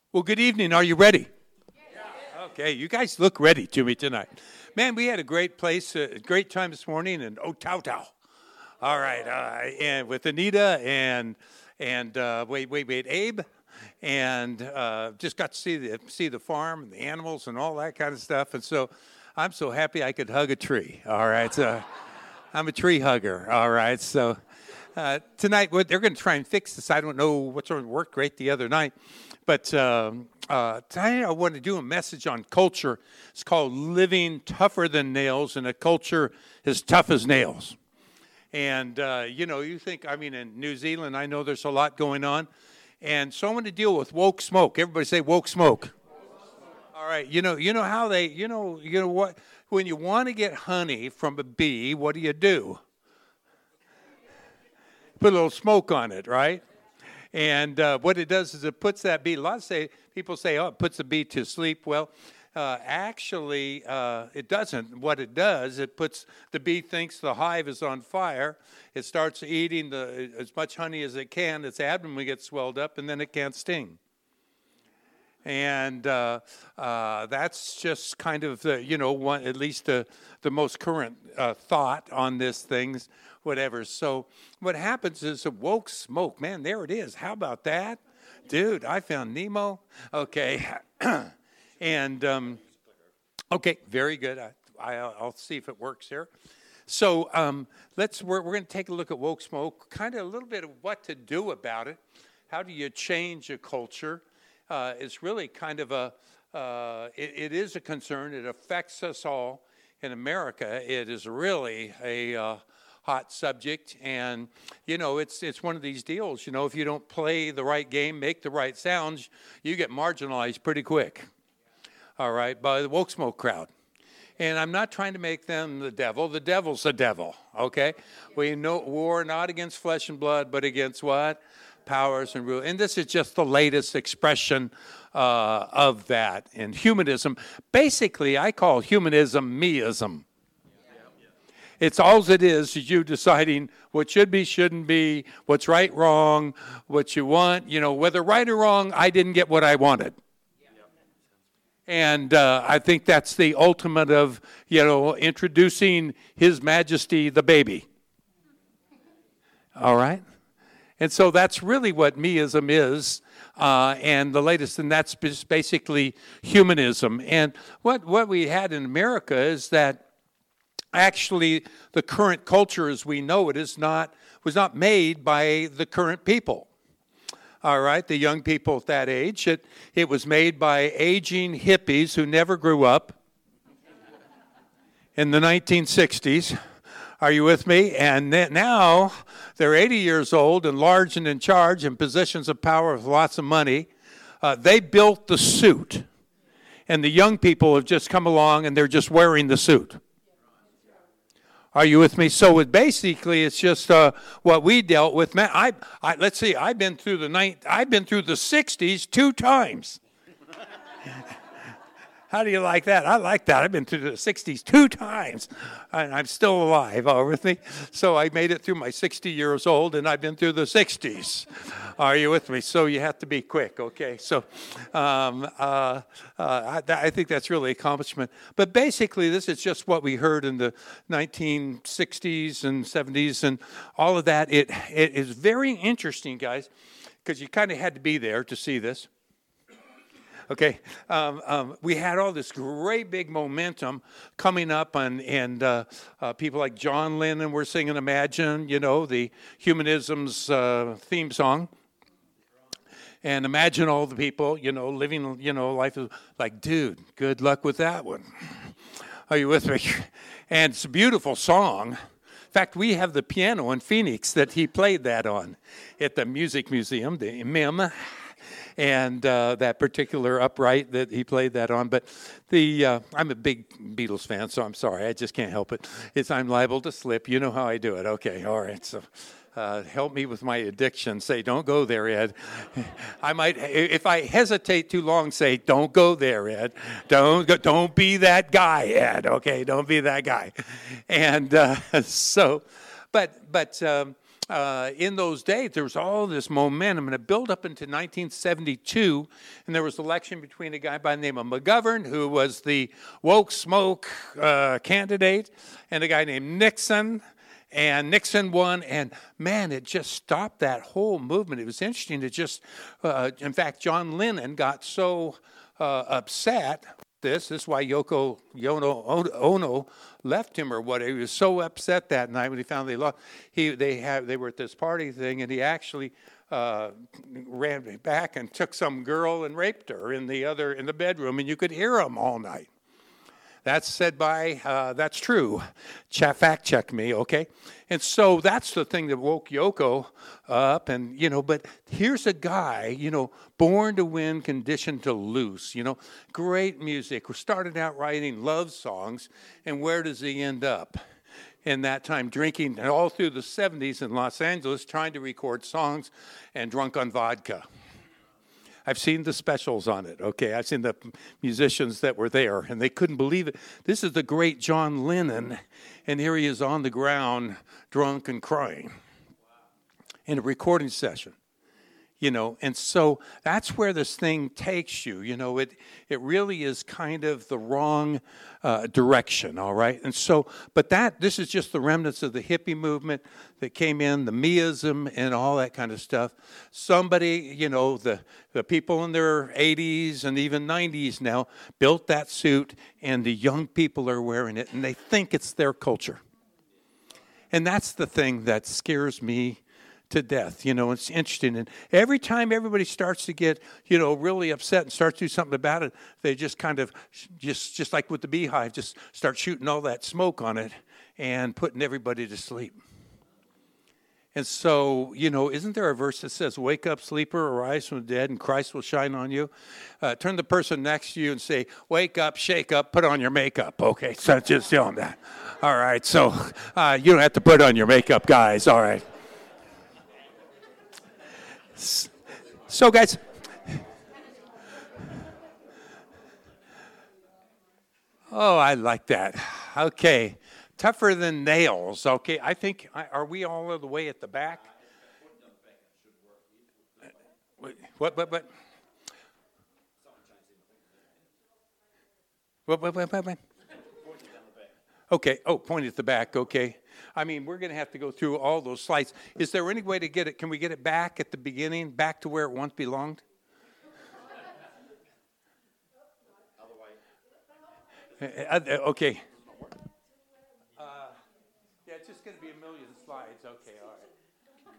Well, good evening. Are you ready? Yeah. Okay, you guys look ready to me tonight. Man, we had a great great time this morning in Otauto. All right, and with Anita and Abe, and just got to see the farm and the animals and all that kind of stuff. And so I'm so happy I could hug a tree. All right, so I'm a tree hugger. All right, so tonight they're going to try and fix this. I don't know what sort of worked great the other night. But tonight I want to do a message on culture. It's called Living Tougher Than Nails in a Culture as Tough as Nails. And, you think, in New Zealand, I know there's a lot going on. And so I'm going to deal with woke smoke. Everybody say woke smoke. All right. You know how they, what, when you want to get honey from a bee, what do? Put a little smoke on it, right? And what it does is it puts that bee, people say, it puts the bee to sleep. Well, actually, it doesn't. What it does, the bee thinks the hive is on fire. It starts eating as much honey as it can. Its abdomen gets swelled up, and then it can't sting. And that's just kind of at least the most current thought on this things. Whatever. So what happens is a woke smoke. Man, there it is. How about that? Dude, I found Nemo. Okay. And, okay, very good. I'll see if it works here. So we're going to take a look at woke smoke, kind of a little bit of what to do about it. How do you change a culture? It's really kind of it is a concern. It affects us all. In America, it is really a hot subject, and it's one of these deals. If you don't play the right game, make the right sounds, you get marginalized pretty quick. All right, by the woke smoke crowd. And I'm not trying to make them the devil. The devil's the devil. Okay, we know war not against flesh and blood, but against what? Powers and rule. And this is just the latest expression of that in humanism. Basically, I call humanism meism. It's all it is you deciding what should be, shouldn't be, what's right, wrong, what you want. Whether right or wrong, I didn't get what I wanted. And I think that's the ultimate of, introducing His Majesty the baby. All right? And so that's really what meism is. And the latest, and that's basically humanism. And what we had in America is that actually, the current culture as we know it was not made by the current people. All right, the young people at that age. It was made by aging hippies who never grew up in the 1960s. Are you with me? And now they're 80 years old and large and in charge in positions of power with lots of money. They built the suit. And the young people have just come along and they're just wearing the suit. Are you with me? So it's just what we dealt with. Man, let's see. I've been through the 60s 2 times. How do you like that? I like that. I've been through the 60s 2 times, and I'm still alive. Are you with me? So I made it through my 60 years old, and I've been through the 60s. Are you with me? So you have to be quick, okay? So I think that's really an accomplishment. But basically, this is just what we heard in the 1960s and 70s and all of that. It is very interesting, guys, because you kind of had to be there to see this. Okay, we had all this great big momentum coming up, and people like John Lennon were singing Imagine, the Humanism's theme song. And imagine all the people, living, life is like, dude, good luck with that one. Are you with me? And it's a beautiful song. In fact, we have the piano in Phoenix that he played that on at the Music Museum, the MIM. And that particular upright that he played that on. But I'm a big Beatles fan, so I'm sorry. I just can't help it. I'm liable to slip. You know how I do it. Okay, all right. So help me with my addiction. Say, don't go there, Ed. I might, if I hesitate too long, say, don't go there, Ed. Don't be that guy, Ed. Okay, don't be that guy. And but in those days, there was all this momentum, and it built up into 1972, and there was an election between a guy by the name of McGovern, who was the woke smoke candidate, and a guy named Nixon, and Nixon won, and man, it just stopped that whole movement. It was interesting. It just, in fact, John Lennon got so upset. This is why Yoko Ono left him or what. He was so upset that night when he found they lost. They were at this party thing, and he actually ran back and took some girl and raped her in the bedroom, and you could hear him all night. That's said by, that's true. Fact check me, okay? And so that's the thing that woke Yoko up. And, but here's a guy, born to win, conditioned to lose. Great music. We started out writing love songs. And where does he end up? In that time, drinking all through the 70s in Los Angeles, trying to record songs and drunk on vodka. I've seen the specials on it, okay? I've seen the musicians that were there, and they couldn't believe it. This is the great John Lennon, and here he is on the ground, drunk and crying in a recording session. And so that's where this thing takes you. It really is kind of the wrong direction, all right? And so, but this is just the remnants of the hippie movement that came in, the meism and all that kind of stuff. Somebody, the people in their 80s and even 90s now built that suit, and the young people are wearing it, and they think it's their culture. And that's the thing that scares me to death. It's interesting. And every time everybody starts to get, really upset and starts to do something about it, they just kind of, just like with the beehive, just start shooting all that smoke on it and putting everybody to sleep. And so, isn't there a verse that says, wake up, sleeper, arise from the dead, and Christ will shine on you? Turn the person next to you and say, wake up, shake up, put on your makeup. Okay, so just tell them that. All right, so you don't have to put on your makeup, guys. All right. So, guys, I like that. Okay, tougher than nails. Okay, I think, are we all the way at the back? What? Okay, point at the back, okay. I mean, we're going to have to go through all those slides. Is there any way to get it? Can we get it back at the beginning, back to where it once belonged? Okay. Yeah, it's just going to be a million slides. Okay, all right.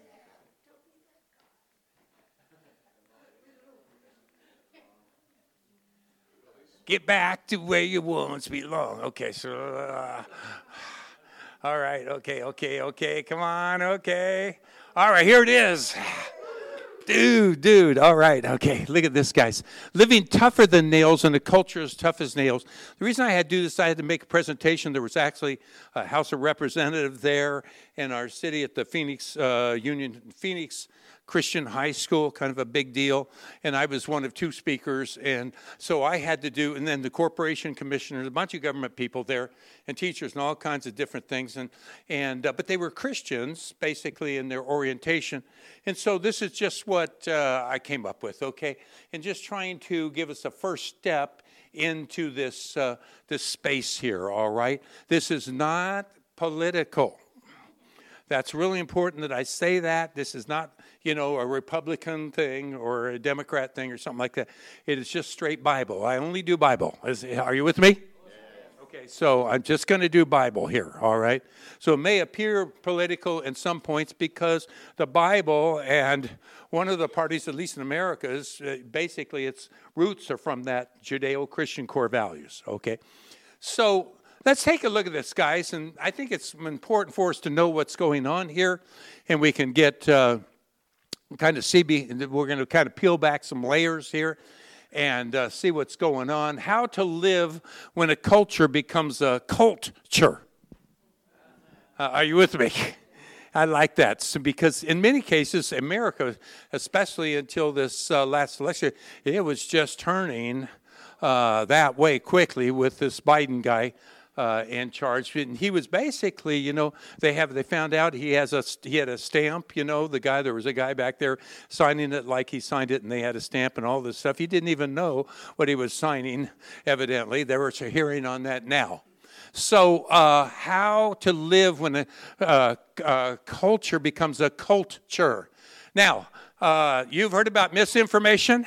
Get back to where you once belong. Okay, so... all right, okay, come on, okay. All right, here it is. Dude, all right, okay. Look at this, guys. Living tougher than nails in a culture as tough as nails. The reason I had to do this, I had to make a presentation. There was actually a House of Representatives there in our city at the Phoenix Christian High School, kind of a big deal, and I was one of two speakers, and so I had to do, and then the corporation commissioners, a bunch of government people there, and teachers, and all kinds of different things, but they were Christians, basically, in their orientation, and so this is just what I came up with, okay, and just trying to give us a first step into this space here, all right? This is not political. That's really important that I say that. This is not, a Republican thing or a Democrat thing or something like that. It is just straight Bible. I only do Bible. Are you with me? Okay, so I'm just going to do Bible here, all right? So it may appear political in some points because the Bible and one of the parties, at least in America, is basically its roots are from that Judeo-Christian core values, okay? So let's take a look at this, guys, and I think it's important for us to know what's going on here, and we can get kind of see, we're going to kind of peel back some layers here and see what's going on. How to live when a culture becomes a culture. Are you with me? I like that because in many cases, America, especially until this last election, it was just turning that way quickly with this Biden guy and charged. And he was basically, they found out he had a stamp. There was a guy back there signing it like he signed it, and they had a stamp and all this stuff. He didn't even know what he was signing. Evidently, there was a hearing on that now. So, how to live when a culture becomes a culture. Now, you've heard about misinformation.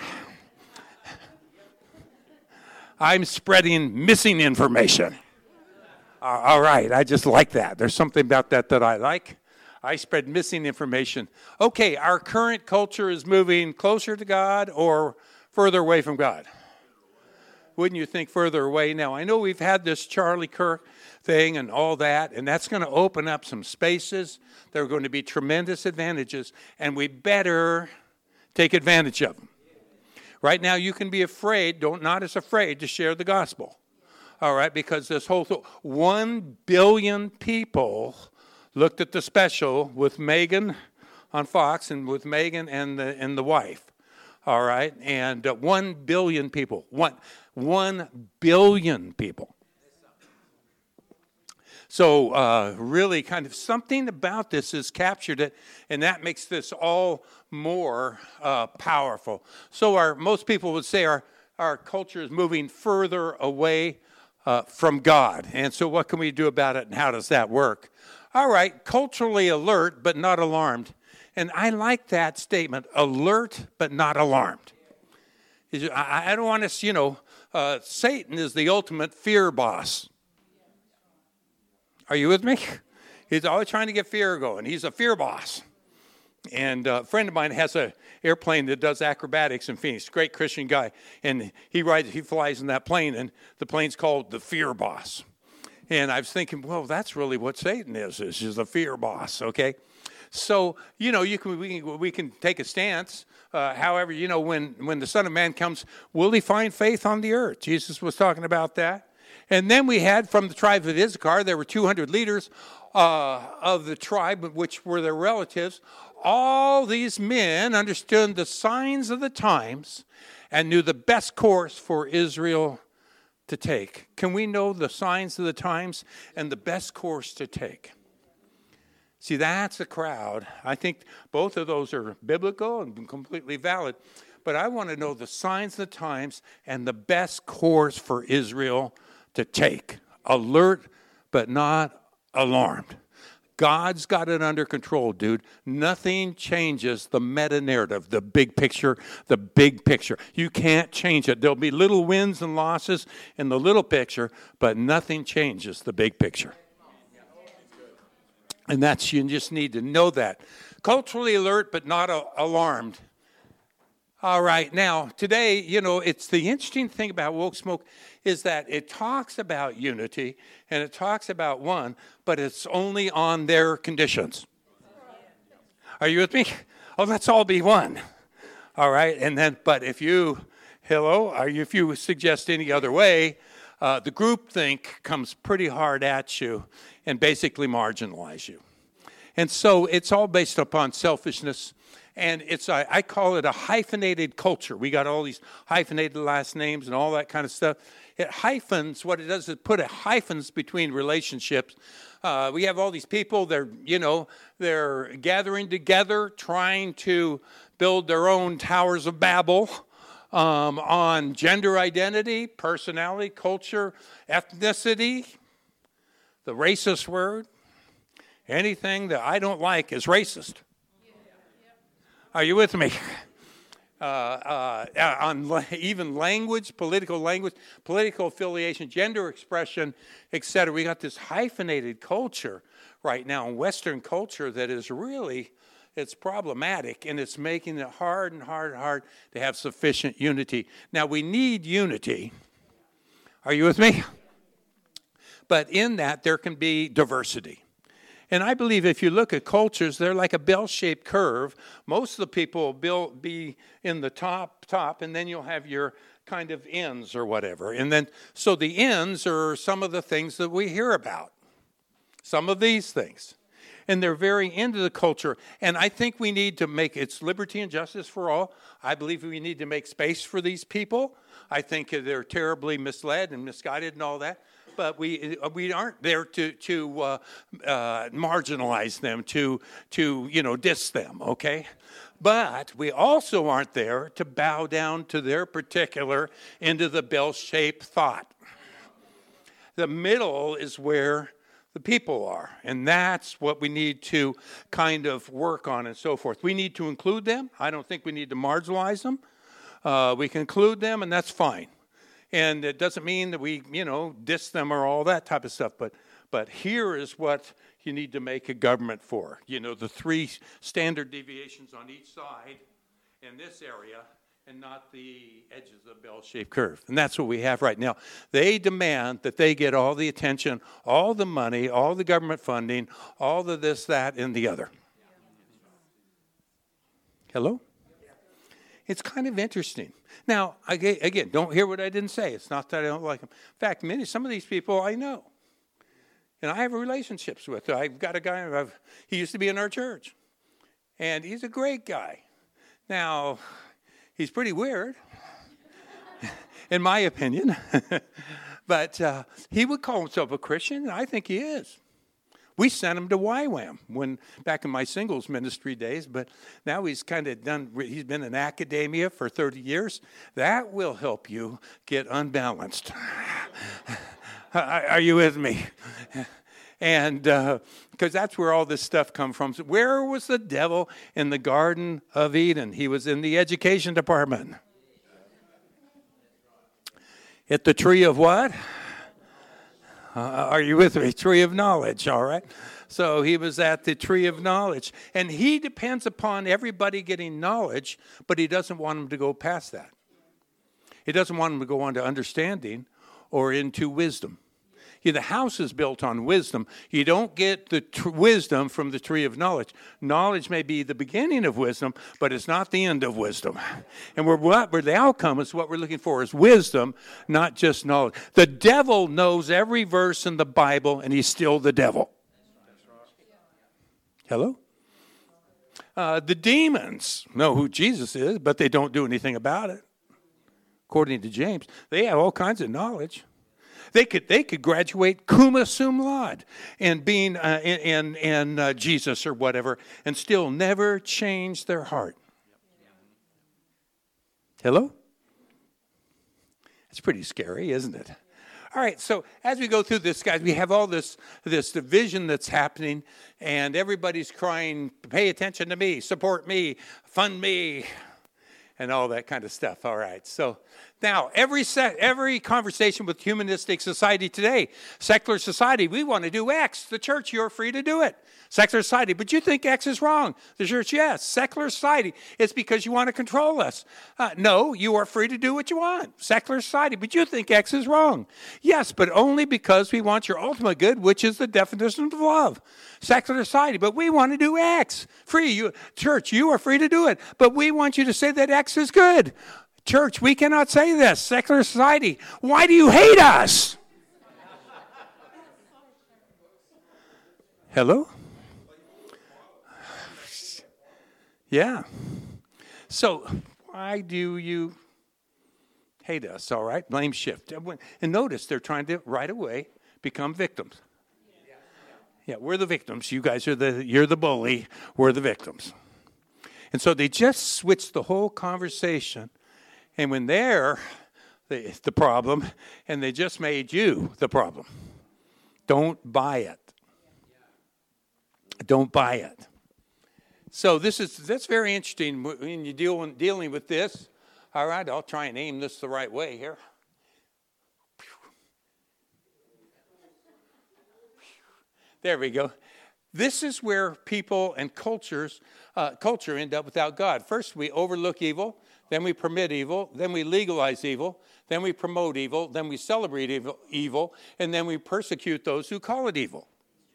I'm spreading missing information. All right, I just like that. There's something about that I like. I spread missing information. Okay, our current culture is moving closer to God or further away from God? Wouldn't you think further away? Now, I know we've had this Charlie Kirk thing and all that, and that's going to open up some spaces. There are going to be tremendous advantages, and we better take advantage of them. Right now, you can be afraid, not as afraid to share the gospel. All right, because this whole 1 billion people looked at the special with Megyn on Fox and with Megyn and the wife. All right, and 1 billion people. 1 billion people. So really kind of something about this has captured it, and that makes this all more powerful. So most people would say our culture is moving further away from God. And so what can we do about it, and how does that work? All right, culturally alert but not alarmed. And I like that statement, alert but not alarmed. I don't want to, Satan is the ultimate fear boss. Are you with me? He's always trying to get fear going. He's a fear boss. And a friend of mine has an airplane that does acrobatics in Phoenix. Great Christian guy. And he flies in that plane, and the plane's called the Fear Boss. And I was thinking, well, that's really what Satan is. He's a fear boss, okay? So, we can take a stance. However, when the Son of Man comes, will he find faith on the earth? Jesus was talking about that. And then we had from the tribe of Issachar, there were 200 leaders of the tribe, which were their relatives. All these men understood the signs of the times and knew the best course for Israel to take. Can we know the signs of the times and the best course to take? See, that's a crowd. I think both of those are biblical and completely valid. But I want to know the signs of the times and the best course for Israel to take. Alert, but not alarmed. God's got it under control, dude. Nothing changes the meta-narrative, the big picture, the big picture. You can't change it. There'll be little wins and losses in the little picture, but nothing changes the big picture. And you just need to know that. Culturally alert, but not alarmed. All right, now, today, it's the interesting thing about Woke Smoke is that it talks about unity and it talks about one, but it's only on their conditions. Are you with me? Oh, let's all be one. All right, and then, but if you suggest any other way, the groupthink comes pretty hard at you and basically marginalize you. And so it's all based upon selfishness. And I call it a hyphenated culture. We got all these hyphenated last names and all that kind of stuff. What it does is put hyphens between relationships. We have all these people, they're gathering together, trying to build their own towers of Babel on gender identity, personality, culture, ethnicity, the racist word. Anything that I don't like is racist. Are you with me? On even language, political affiliation, gender expression, etc. We got this hyphenated culture right now in Western culture that is really, it's problematic, and it's making it hard to have sufficient unity. Now, we need unity. Are you with me? But in that, there can be diversity. And I believe if you look at cultures, they're like a bell-shaped curve. Most of the people will be in the top, and then you'll have your kind of ends or whatever. And then, so the ends are some of the things that we hear about. Some of these things. And they're very into the culture. And I think we need to make, it's liberty and justice for all. I believe we need to make space for these people. I think they're terribly misled and misguided and all that. but we aren't there to marginalize them, to diss them, okay? But we also aren't there to bow down to their particular into the bell-shaped thought. The middle is where the people are, and that's what we need to kind of work on and so forth. We need to include them. I don't think we need to marginalize them. We can include them, and that's fine. And it doesn't mean that we, diss them or all that type of stuff, but here is what you need to make a government for. The 3 standard deviations on each side in this area, and not the edges of the bell-shaped curve. And that's what we have right now. They demand that they get all the attention, all the money, all the government funding, all the this, that, and the other. Hello? It's kind of interesting. Now, again, don't hear what I didn't say. It's not that I don't like them. In fact, some of these people I know. And I have relationships with. I've got a guy, he used to be in our church. And he's a great guy. Now, he's pretty weird, in my opinion. But he would call himself a Christian, and I think he is. We sent him to YWAM back in my singles ministry days, but now he's kind of he's been in academia for 30 years. That will help you get unbalanced. Are you with me? And because that's where all this stuff comes from. So where was the devil in the Garden of Eden? He was in the education department. At the tree of what? Are you with me? Tree of knowledge, all right? So he was at the tree of knowledge. And he depends upon everybody getting knowledge, but he doesn't want them to go past that. He doesn't want them to go on to understanding or into wisdom. The house is built on wisdom. You don't get the wisdom from the tree of knowledge. Knowledge may be the beginning of wisdom, but it's not the end of wisdom. And where the outcome is what we're looking for is wisdom, not just knowledge. The devil knows every verse in the Bible, and he's still the devil. Hello? The demons know who Jesus is, but they don't do anything about it. According to James, they have all kinds of knowledge. They could graduate cum sum laude and being in Jesus or whatever, and still never change their heart. Hello? It's pretty scary, isn't it? All right, so as we go through this, guys, we have all this division that's happening, and everybody's crying, pay attention to me, support me, fund me, and all that kind of stuff. All right, so now every conversation with humanistic society today, secular society, we want to do X. The church, you're free to do it. Secular society, but you think X is wrong. The church, yes. Secular society, it's because you want to control us. No, you are free to do what you want. Secular society, but you think X is wrong. Yes, but only because we want your ultimate good, which is the definition of love. Secular society, but we want to do X. Free, church, you are free to do it, but we want you to say that X is good. Church, we cannot say this. Secular society, why do you hate us? Hello? Yeah. So, why do you hate us? All right, blame shift. And notice they're trying to right away become victims. Yeah, we're the victims. You guys you're the bully. We're the victims. And so they just switched the whole conversation. And when they're the problem, and they just made you the problem. Don't buy it. Don't buy it. So that's very interesting when you're dealing with this. All right, I'll try and aim this the right way here. There we go. This is where people and culture end up without God. First, we overlook evil, then we permit evil, then we legalize evil, then we promote evil, then we celebrate evil, and then we persecute those who call it evil.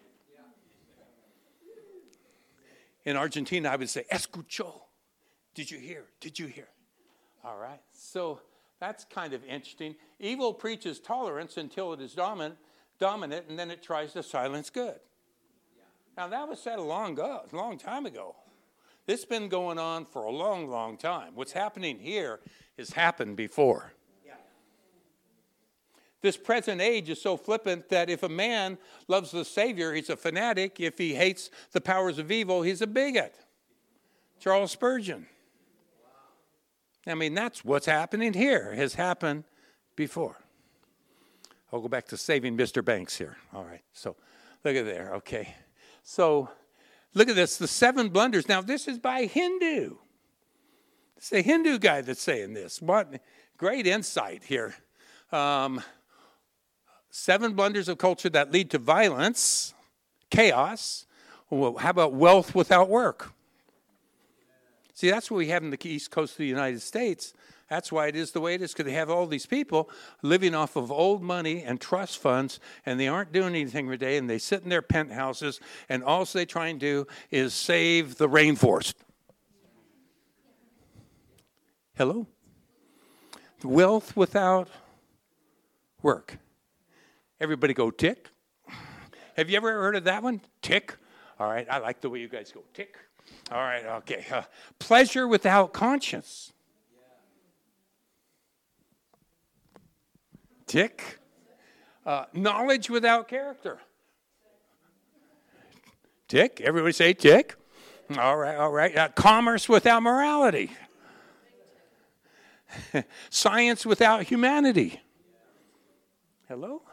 In Argentina, I would say, escuchó. Did you hear? Did you hear? All right. So that's kind of interesting. Evil preaches tolerance until it is dominant, and then it tries to silence good. Now, that was said a long time ago. This has been going on for a long, long time. What's happening here has happened before. This present age is so flippant that if a man loves the Savior, he's a fanatic. If he hates the powers of evil, he's a bigot. Charles Spurgeon. I mean, that's what's happening here. It has happened before. I'll go back to saving Mr. Banks here. All right, so look at there, okay. So look at this, the 7 blunders. Now, this is by Hindu. It's a Hindu guy that's saying this. What great insight here. 7 blunders of culture that lead to violence, chaos. Well, how about wealth without work? See, that's what we have in the East Coast of the United States. That's why it is the way it is, because they have all these people living off of old money and trust funds, and they aren't doing anything every day, and they sit in their penthouses, and all they try and do is save the rainforest. Hello? Wealth without work. Everybody go tick. Have you ever heard of that one? Tick. All right, I like the way you guys go tick. All right, okay. Pleasure without conscience. Tick. Knowledge without character. Tick. Everybody say tick. All right, all right. Commerce without morality. Science without humanity. Hello?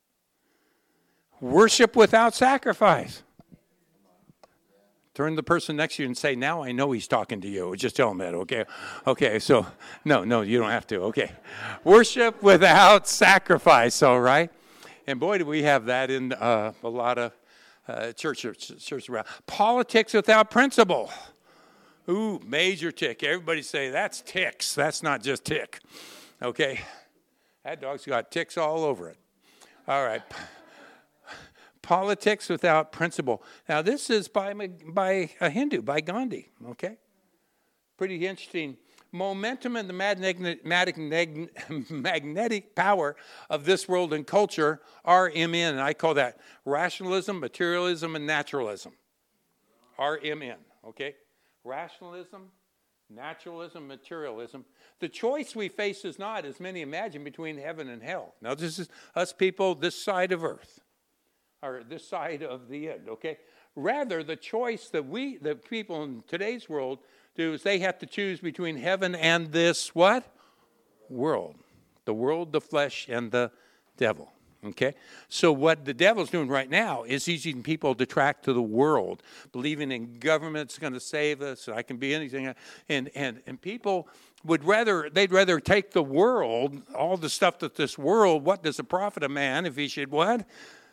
Worship without sacrifice. Turn to the person next to you and say, now I know he's talking to you. Just tell him that, okay? Okay, so, no, you don't have to, okay. Worship without sacrifice, all right? And boy, do we have that in a lot of churches around. Politics without principle. Ooh, major tick. Everybody say, that's ticks. That's not just tick, okay? That dog's got ticks all over it. All right. Politics without principle. Now, this is by a Hindu, by Gandhi, okay? Pretty interesting. Momentum and the magnetic power of this world and culture, RMN, and I call that rationalism, materialism, and naturalism. RMN, okay? Rationalism, naturalism, materialism. The choice we face is not, as many imagine, between heaven and hell. Now, this is us people this side of earth. Or this side of the end, okay? Rather, the choice that the people in today's world do is they have to choose between heaven and this what? World. The world, the flesh, and the devil, okay? So what the devil's doing right now is he's using people to track to the world, believing in government's going to save us, I can be anything. And people they'd rather take the world, all the stuff that this world, what does it profit a man if he should what?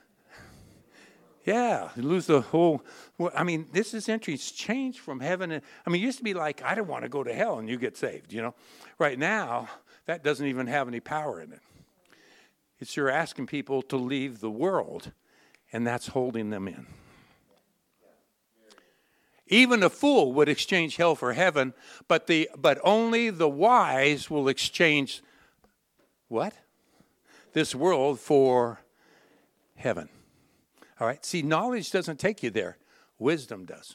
Yeah, lose the whole, I mean, this is interesting. It's changed from heaven. It used to be like, I don't want to go to hell and you get saved, you know. Right now, that doesn't even have any power in it. It's you're asking people to leave the world, and that's holding them in. Even a fool would exchange hell for heaven, but only the wise will exchange what? This world for heaven. All right, see, knowledge doesn't take you there. Wisdom does.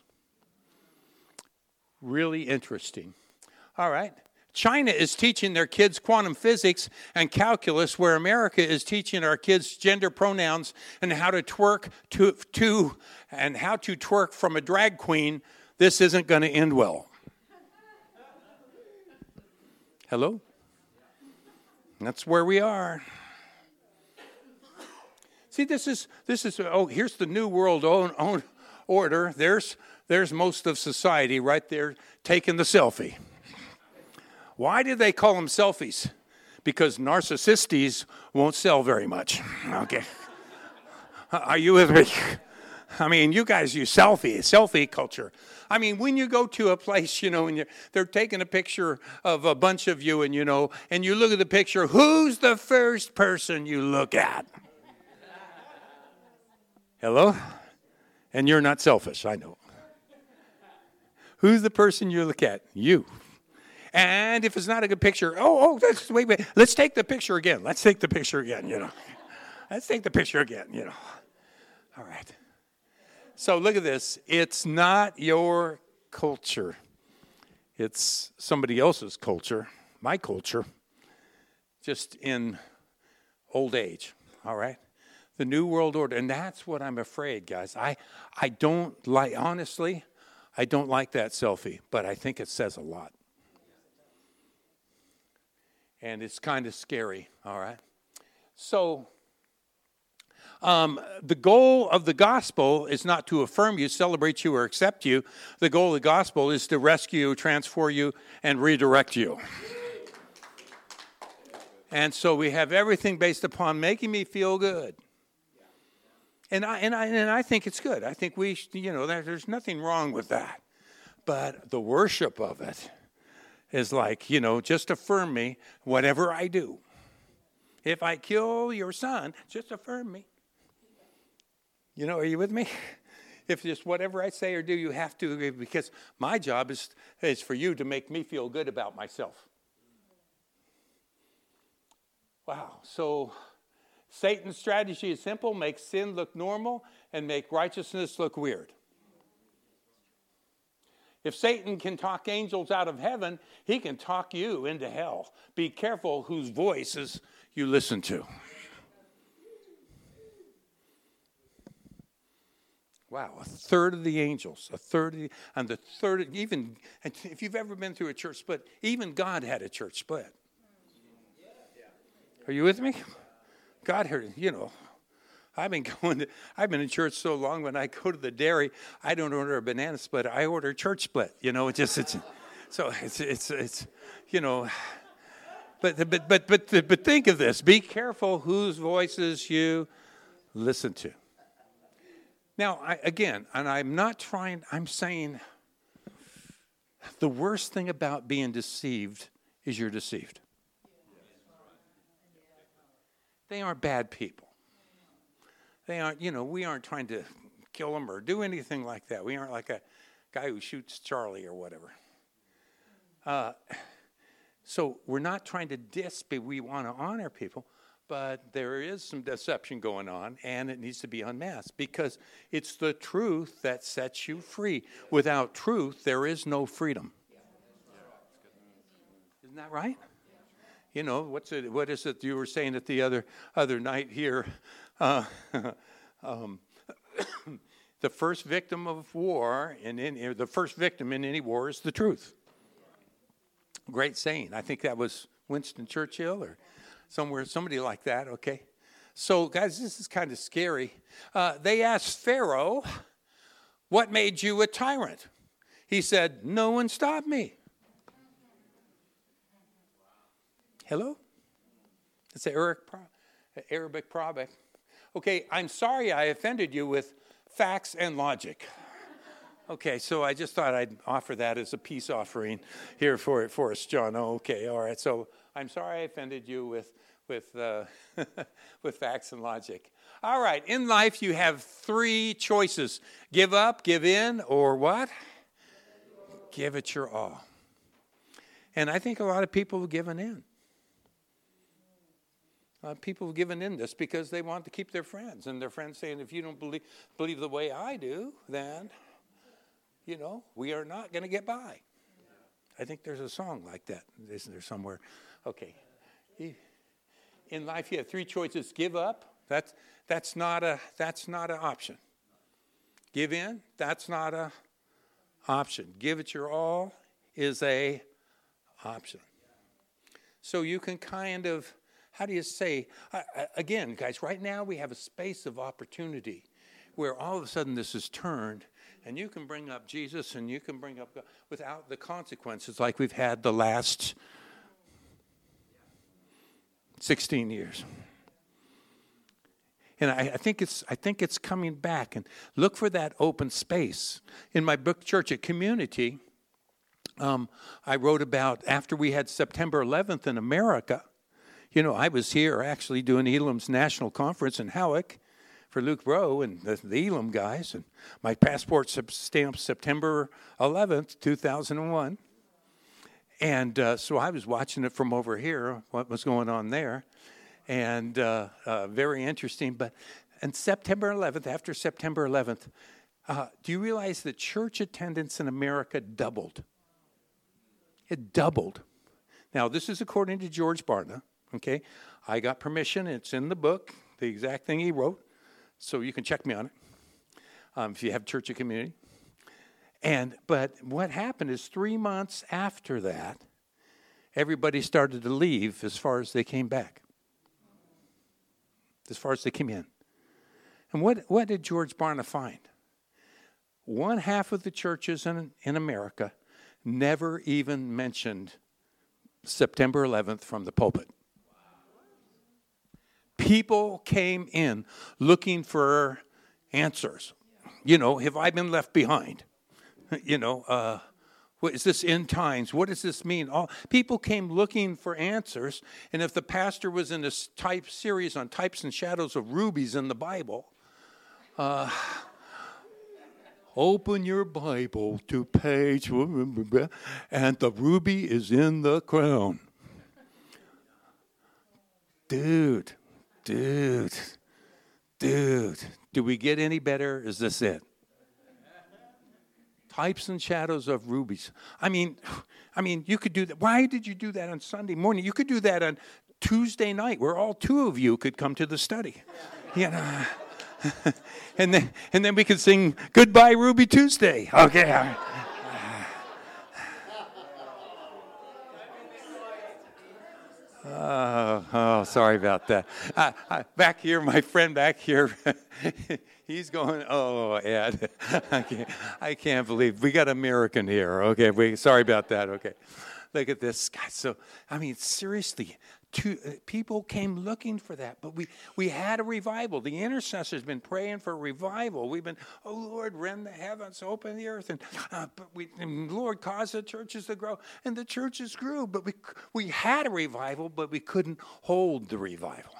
Really interesting. All right, China is teaching their kids quantum physics and calculus, where America is teaching our kids gender pronouns and how to twerk and how to twerk from a drag queen. This isn't going to end well. Hello? That's where we are. See, this is. Here's the new world order. There's most of society right there taking the selfie. Why did they call them selfies? Because narcissists won't sell very much. Okay, are you with me? I mean, you guys use selfie culture. I mean, when you go to a place, you know, and they're taking a picture of a bunch of you, and you know, and you look at the picture, who's the first person you look at? Hello? And you're not selfish, I know. Who's the person you look at? You. And if it's not a good picture, wait, let's take the picture again. Let's take the picture again, you know. Let's take the picture again, you know. All right. So look at this. It's not your culture. It's somebody else's culture, my culture, just in old age, all right? The New World Order, and that's what I'm afraid, guys. I don't like, honestly, I don't like that selfie, but I think it says a lot. And it's kind of scary, all right? So, the goal of the gospel is not to affirm you, celebrate you, or accept you. The goal of the gospel is to rescue you, transform you, and redirect you. And so we have everything based upon making me feel good. And I think it's good. I think we, there's nothing wrong with that. But the worship of it is like, just affirm me whatever I do. If I kill your son, just affirm me. Are you with me? If just whatever I say or do, you have to agree, because my job is for you to make me feel good about myself. Wow. So Satan's strategy is simple: make sin look normal and make righteousness look weird. If Satan can talk angels out of heaven, he can talk you into hell. Be careful whose voices you listen to. Wow, a third of the angels, and the third, even, if you've ever been through a church split, even God had a church split. Are you with me? God heard, I've been in church so long, when I go to the dairy, I don't order a banana split, I order a church split. But think of this. Be careful whose voices you listen to. Now, I'm saying the worst thing about being deceived is you're deceived. They aren't bad people. They aren't, we aren't trying to kill them or do anything like that. We aren't like a guy who shoots Charlie or whatever. So we're not trying to we want to honor people. But there is some deception going on, and it needs to be unmasked, because it's the truth that sets you free. Without truth, there is no freedom. Isn't that right? What is it you were saying at the other night here? The first victim of war, the first victim in any war is the truth. Great saying. I think that was Winston Churchill or somebody like that, okay? So, guys, this is kind of scary. They asked Pharaoh, what made you a tyrant? He said, no one stopped me. Hello? It's an Arabic proverb. Okay, I'm sorry I offended you with facts and logic. Okay, so I just thought I'd offer that as a peace offering here for us, John. Okay, all right. So I'm sorry I offended you with with facts and logic. All right, in life you have three choices: give up, give in, or what? Give it your all. And I think a lot of people have given in. People have given in this because they want to keep their friends, and their friends saying, if you don't believe the way I do, then we are not going to get by. I think there's a song like that. Isn't there somewhere? Okay. In life, you have three choices: give up. That's not an option. Give in. That's not an option. Give it your all is a option. So you can kind of, how do you say? Again, guys, right now we have a space of opportunity where all of a sudden this is turned, and you can bring up Jesus and you can bring up God without the consequences like we've had the last 16 years. And I think it's coming back. And look for that open space. In my book, Church at Community, I wrote about after we had September 11th in America. I was here actually doing Elam's National Conference in Howick for Luke Rowe and the Elam guys. And my passport stamped September 11th, 2001. And so I was watching it from over here, what was going on there. And very interesting. And September 11th, after September 11th, do you realize that church attendance in America doubled? It doubled. Now, this is according to George Barna, Okay, I got permission. It's in the book, the exact thing he wrote, so you can check me on it if you have Church of Community. But what happened is 3 months after that, everybody started to leave as far as they came back, as far as they came in. And what did George Barna find? One half of the churches in America never even mentioned September 11th from the pulpit. People came in looking for answers. Have I been left behind? What is this end times? What does this mean? People came looking for answers, and if the pastor was in this type series on types and shadows of rubies in the Bible, open your Bible to page, and the ruby is in the crown. Dude, do we get any better? Is this it? Types and shadows of rubies. I mean, you could do that. Why did you do that on Sunday morning? You could do that on Tuesday night, where all two of you could come to the study. And then we could sing Goodbye Ruby Tuesday. Okay. Sorry about that. Back here, my friend back here, he's going, oh, Ed, I can't believe we got American here. Okay, sorry about that. Okay, look at this guy. So, seriously, people came looking for that, but we had a revival. The intercessors been praying for revival. We've been, oh Lord, rend the heavens, open the earth, and Lord, cause the churches to grow, and the churches grew. But we had a revival, but we couldn't hold the revival.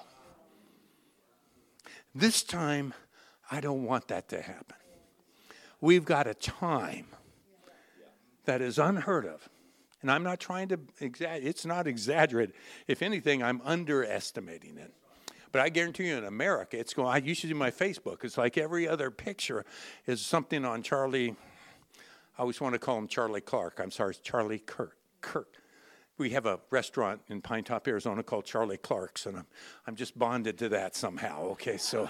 This time, I don't want that to happen. We've got a time that is unheard of. And I'm not trying to exaggerate. It's not exaggerated. If anything, I'm underestimating it. But I guarantee you in America, it's going, I used to do my Facebook. It's like every other picture is something on Charlie. I always want to call him Charlie Clark. I'm sorry, Charlie Kirk. We have a restaurant in Pine Top, Arizona called Charlie Clark's, and I'm just bonded to that somehow. Okay, so.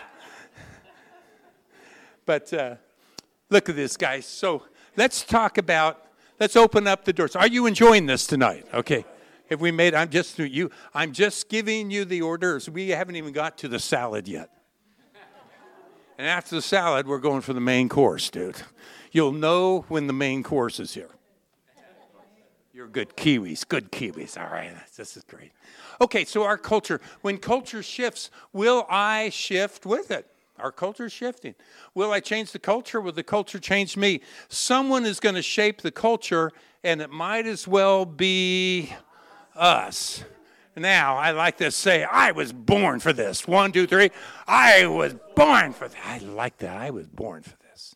But look at this, guys. So let's open up the doors. Are you enjoying this tonight? Okay. Have we made? I'm just giving you the hors d'oeuvres. We haven't even got to the salad yet. And after the salad, we're going for the main course, dude. You'll know when the main course is here. You're good Kiwis. All right, this is great. Okay, so our culture. When culture shifts, will I shift with it? Our culture is shifting. Will I change the culture? Will the culture change me? Someone is going to shape the culture, and it might as well be us. Now, I like to say, I was born for this. 1, 2, 3. I was born for that. I like that. I was born for this.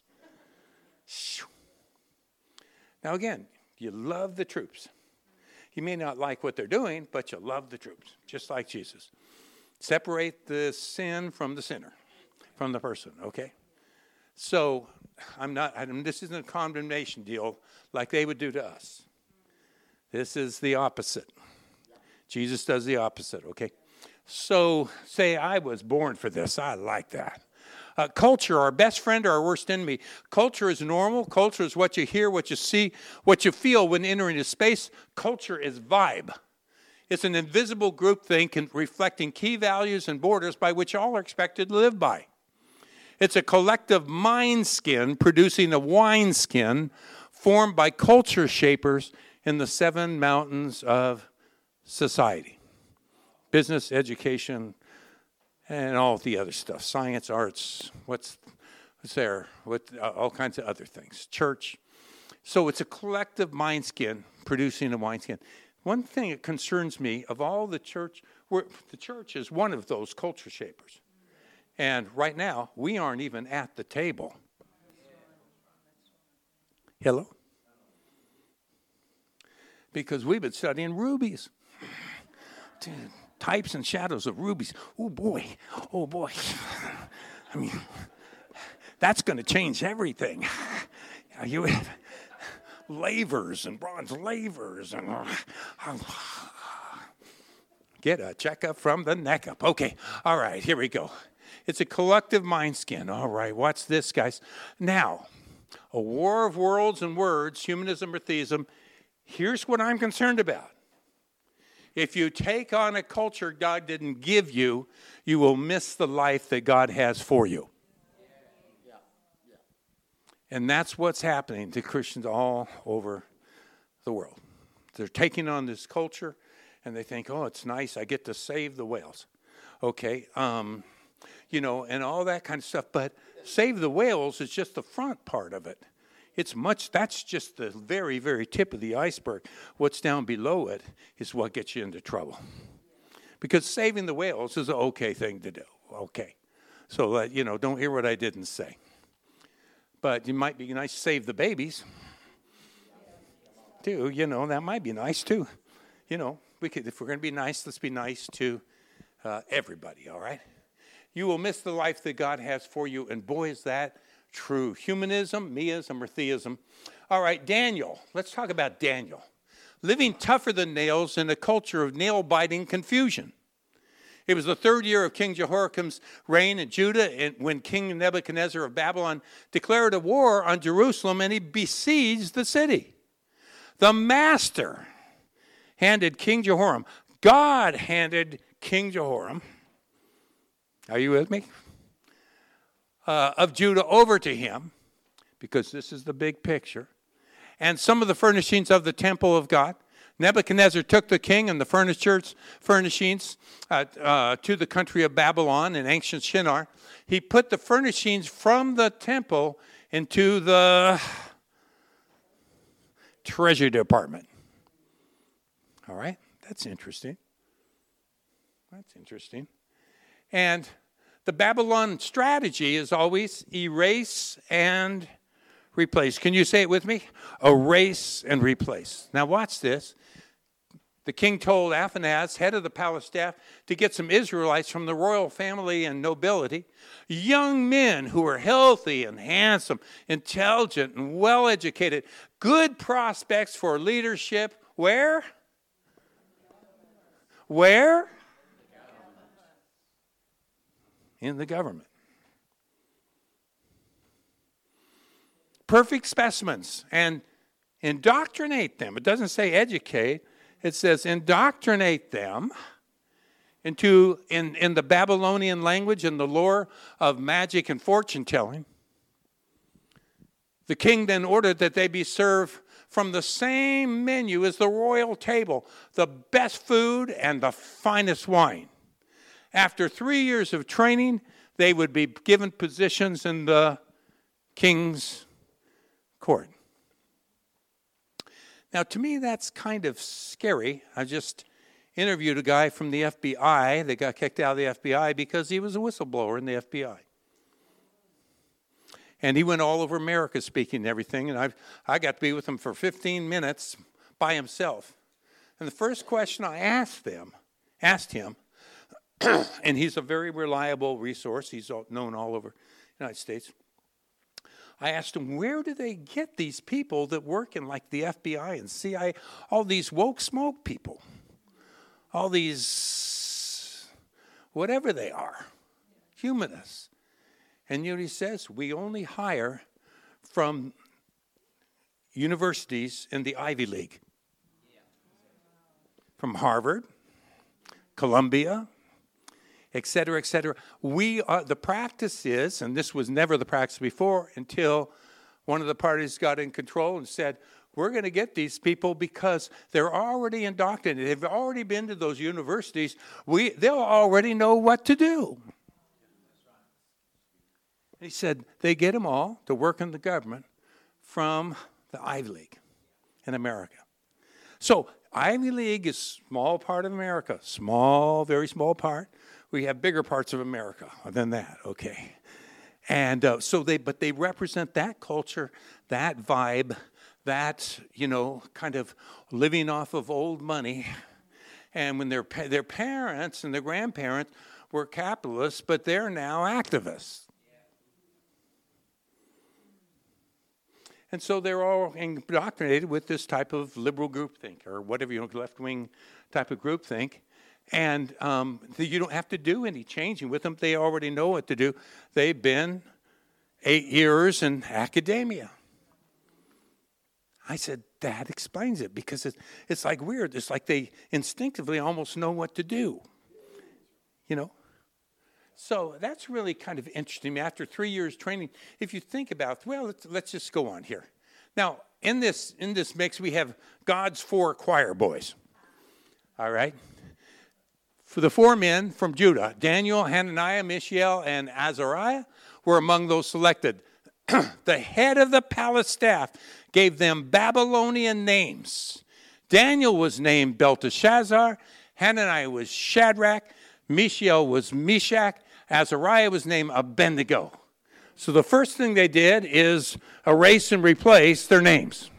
Now, again, you love the troops. You may not like what they're doing, but you love the troops, just like Jesus. Separate the sin from the sinner. From the person, okay? So this isn't a condemnation deal like they would do to us. This is the opposite. Jesus does the opposite, okay? So say, I was born for this. I like that. Culture, our best friend or our worst enemy. Culture is normal. Culture is what you hear, what you see, what you feel when entering a space. Culture is vibe. It's an invisible groupthink reflecting key values and borders by which all are expected to live by. It's a collective mind skin producing a wineskin formed by culture shapers in the 7 mountains of society. Business, education, and all the other stuff. Science, arts, what's there? All kinds of other things. Church. So it's a collective mind skin producing a wineskin. One thing that concerns me of all the church, the church is one of those culture shapers. And right now, we aren't even at the table. Hello? Because we've been studying rubies. Dude, types and shadows of rubies. Oh, boy. I mean, that's going to change everything. You have lavers and bronze lavers. And Get a checkup from the neck up. Okay, all right, here we go. It's a collective mind skin. All right, watch this, guys. Now, a war of worlds and words, humanism or theism. Here's what I'm concerned about. If you take on a culture God didn't give you, you will miss the life that God has for you. And that's what's happening to Christians all over the world. They're taking on this culture, and they think, oh, it's nice, I get to save the whales. Okay, and all that kind of stuff. But save the whales is just the front part of it. That's just the very, very tip of the iceberg. What's down below it is what gets you into trouble. Because saving the whales is an okay thing to do. Okay. So, don't hear what I didn't say. But it might be nice to save the babies, too. That might be nice, too. We could, if we're going to be nice, let's be nice to everybody, all right? You will miss the life that God has for you, and boy, is that true. Humanism, meism, or theism. All right, Daniel. Let's talk about Daniel. Living tougher than nails in a culture of nail-biting confusion. It was the third year of King Jehoiakim's reign in Judah when King Nebuchadnezzar of Babylon declared a war on Jerusalem, and he besieged the city. The master handed King Jehoram, God handed King Jehoram, are you with me? Of Judah over to him, because this is the big picture, and some of the furnishings of the temple of God. Nebuchadnezzar took the king and the furnishings to the country of Babylon in ancient Shinar. He put the furnishings from the temple into the treasury department. All right, that's interesting. And the Babylon strategy is always erase and replace. Can you say it with me? Erase and replace. Now watch this. The king told Athanas, head of the palace staff, to get some Israelites from the royal family and nobility, young men who were healthy and handsome, intelligent and well-educated, good prospects for leadership. Where? In the government. Perfect specimens, and indoctrinate them. It doesn't say educate. It says indoctrinate them into, in the Babylonian language and the lore of magic and fortune telling. The king then ordered that they be served from the same menu as the royal table, the best food and the finest wine. After 3 years of training, they would be given positions in the king's court. Now, to me, that's kind of scary. I just interviewed a guy from the FBI that got kicked out of the FBI because he was a whistleblower in the FBI. And he went all over America speaking and everything, and I got to be with him for 15 minutes by himself. And the first question I asked him, and he's a very reliable resource. He's known all over the United States. I asked him, where do they get these people that work in like the FBI and CIA, all these woke smoke people, all these, whatever they are, humanists. And he says, we only hire from universities in the Ivy League. From Harvard, Columbia, et cetera, et cetera. The practice is, and this was never the practice before until one of the parties got in control and said, we're going to get these people because they're already indoctrinated. They've already been to those universities. They'll already know what to do. He said they get them all to work in the government from the Ivy League in America. So Ivy League is a small part of America, small, very small part. We have bigger parts of America than that, okay. And but they represent that culture, that vibe, that, kind of living off of old money. And when their parents and their grandparents were capitalists, but they're now activists. And so they're all indoctrinated with this type of liberal groupthink or whatever, left-wing type of groupthink. And you don't have to do any changing with them. They already know what to do. They've been 8 years in academia. I said, that explains it, because it's like weird. It's like they instinctively almost know what to do, you know. So that's really kind of interesting. After 3 years training, if you think about, well, let's just go on here. Now, in this mix, we have God's 4 choir boys, all right? For the 4 men from Judah, Daniel, Hananiah, Mishael, and Azariah were among those selected. The head of the palace staff gave them Babylonian names. Daniel was named Belteshazzar, Hananiah was Shadrach, Mishael was Meshach, Azariah was named Abednego. So the first thing they did is erase and replace their names.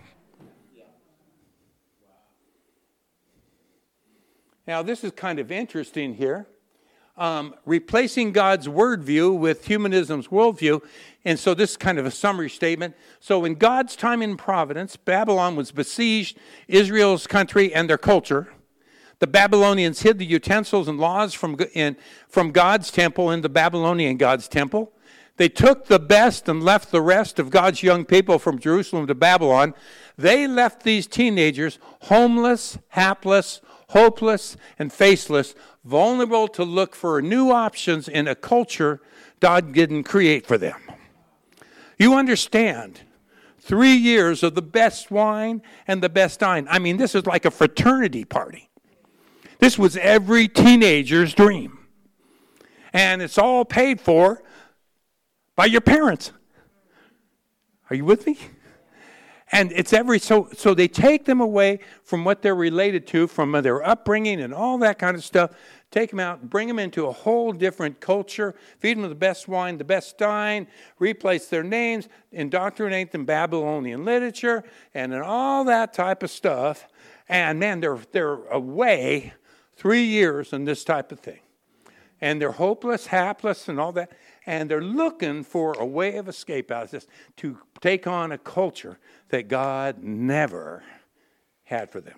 Now this is kind of interesting here. Replacing God's word view with humanism's worldview. And so this is kind of a summary statement. So in God's time in providence, Babylon was besieged Israel's country and their culture. The Babylonians hid the utensils and laws from God's temple in the Babylonian God's temple. They took the best and left the rest of God's young people from Jerusalem to Babylon. They left these teenagers homeless, hapless, hopeless, and faceless, vulnerable to look for new options in a culture God didn't create for them. You understand, 3 years of the best wine and the best dine. I mean, this is like a fraternity party. This was every teenager's dream. And it's all paid for by your parents. Are you with me? And it's so they take them away from what they're related to, from their upbringing and all that kind of stuff. Take them out, bring them into a whole different culture, feed them the best wine, the best dine, replace their names, indoctrinate them Babylonian literature, and then all that type of stuff. And man, they're away 3 years in this type of thing. And they're hopeless, hapless, and all that. And they're looking for a way of escape out of this, to take on a culture that God never had for them.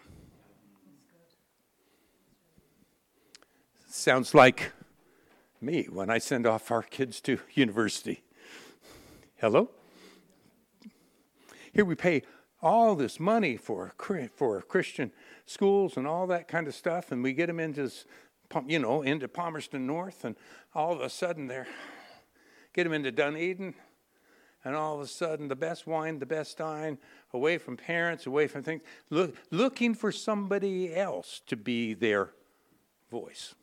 Sounds like me when I send off our kids to university. Hello? Here we pay all this money for Christian schools and all that kind of stuff, and we get them into Palmerston North, and all of a sudden get them into Dunedin, and all of a sudden the best wine, the best dine, away from parents, away from things, looking for somebody else to be their voice.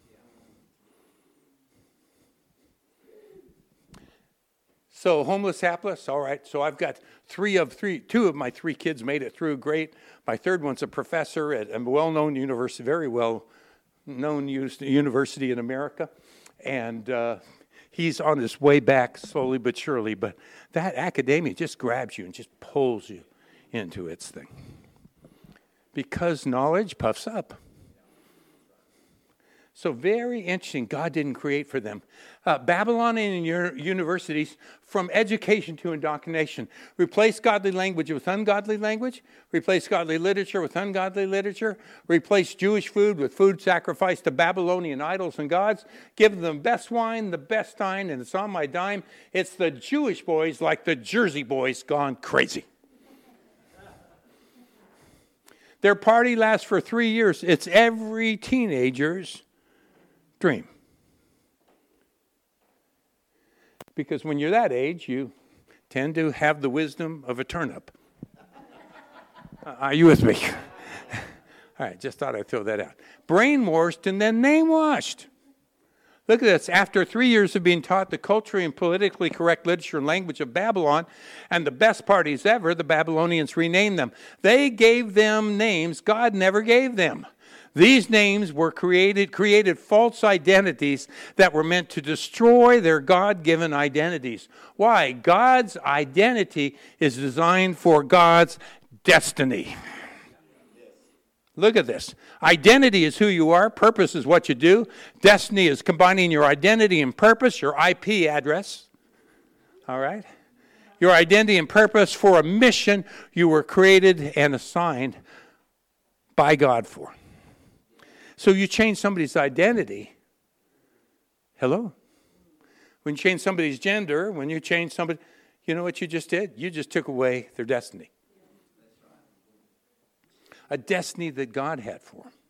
So homeless, hapless, all right. So I've got two of my 3 kids made it through great. My third one's a professor at a well-known university, very well-known university in America. And he's on his way back slowly but surely. But that academia just grabs you and just pulls you into its thing. Because knowledge puffs up. So very interesting. God didn't create for them. Babylonian universities, from education to indoctrination, replace godly language with ungodly language, replace godly literature with ungodly literature, replace Jewish food with food sacrificed to Babylonian idols and gods, give them the best wine, the best dine, and it's on my dime. It's the Jewish boys, like the Jersey boys, gone crazy. Their party lasts for 3 years. It's every teenager's dream. Because when you're that age, you tend to have the wisdom of a turnip. Are you with me? All right, just thought I'd throw that out. Brainwashed and then name-washed. Look at this. After 3 years of being taught the culturally and politically correct literature and language of Babylon, and the best parties ever, the Babylonians renamed them. They gave them names God never gave them. These names were created false identities that were meant to destroy their God-given identities. Why? God's identity is designed for God's destiny. Look at this. Identity is who you are. Purpose is what you do. Destiny is combining your identity and purpose, your IP address. All right? Your identity and purpose for a mission you were created and assigned by God for. So you change somebody's identity. Hello? When you change somebody's gender, when you change somebody, you know what you just did? You just took away their destiny. A destiny that God had for them.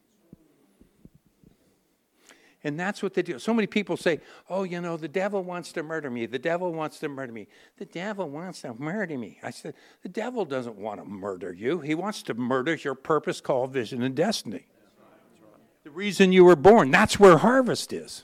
And that's what they do. So many people say, oh, you know, the devil wants to murder me. The devil wants to murder me. The devil wants to murder me. I said, the devil doesn't want to murder you. He wants to murder your purpose, call, vision, and destiny. That's right. The reason you were born. That's where harvest is.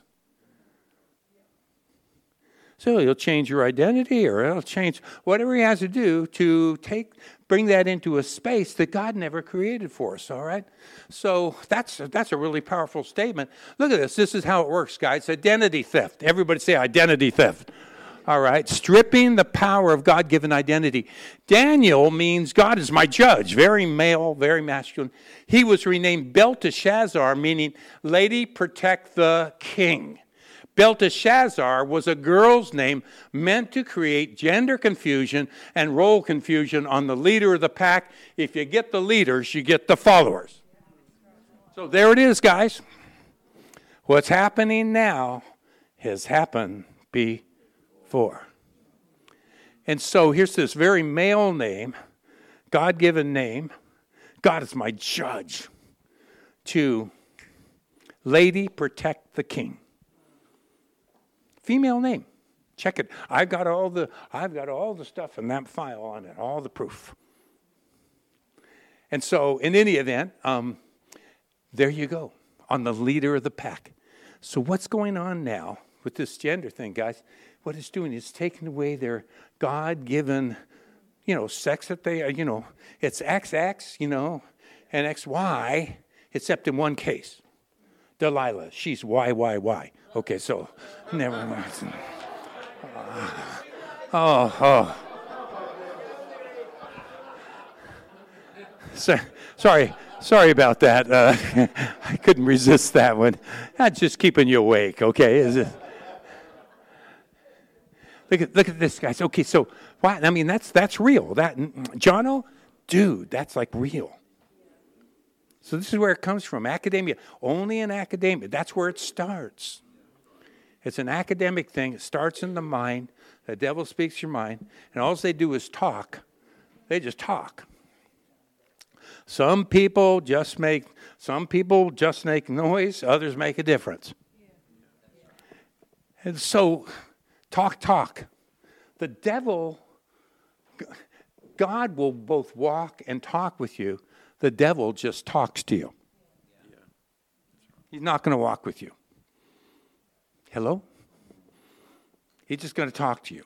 So he'll change your identity, or he'll change whatever he has to do to bring that into a space that God never created for us, all right? So that's a really powerful statement. Look at this. This is how it works, guys. Identity theft. Everybody say identity theft. All right. Stripping the power of God-given identity. Daniel means God is my judge. Very male, very masculine. He was renamed Belteshazzar, meaning lady protect the king. Belteshazzar was a girl's name meant to create gender confusion and role confusion on the leader of the pack. If you get the leaders, you get the followers. So there it is, guys. What's happening now has happened before. And so here's this very male name, God-given name. God is my judge. To lady protect the king. Female name. Check it. I've got all the stuff in that file on it, all the proof. And so, in any event, there you go, on the leader of the pack. So what's going on now with this gender thing, guys? What it's doing is taking away their God-given, sex that they, it's XX, and XY, except in one case. Delilah, she's YYY. Okay, so never mind. Sorry about that. I couldn't resist that one. That's just keeping you awake. Okay, is it? Look at this, guys. Okay, so what? I mean, that's real. That Jono, dude, that's like real. So this is where it comes from. Academia, only in academia. That's where it starts. It's an academic thing. It starts in the mind. The devil speaks your mind. And all they do is talk. They just talk. Some people just make noise. Others make a difference. And so, talk. The devil, God will both walk and talk with you. The devil just talks to you. He's not going to walk with you. Hello? He's just going to talk to you.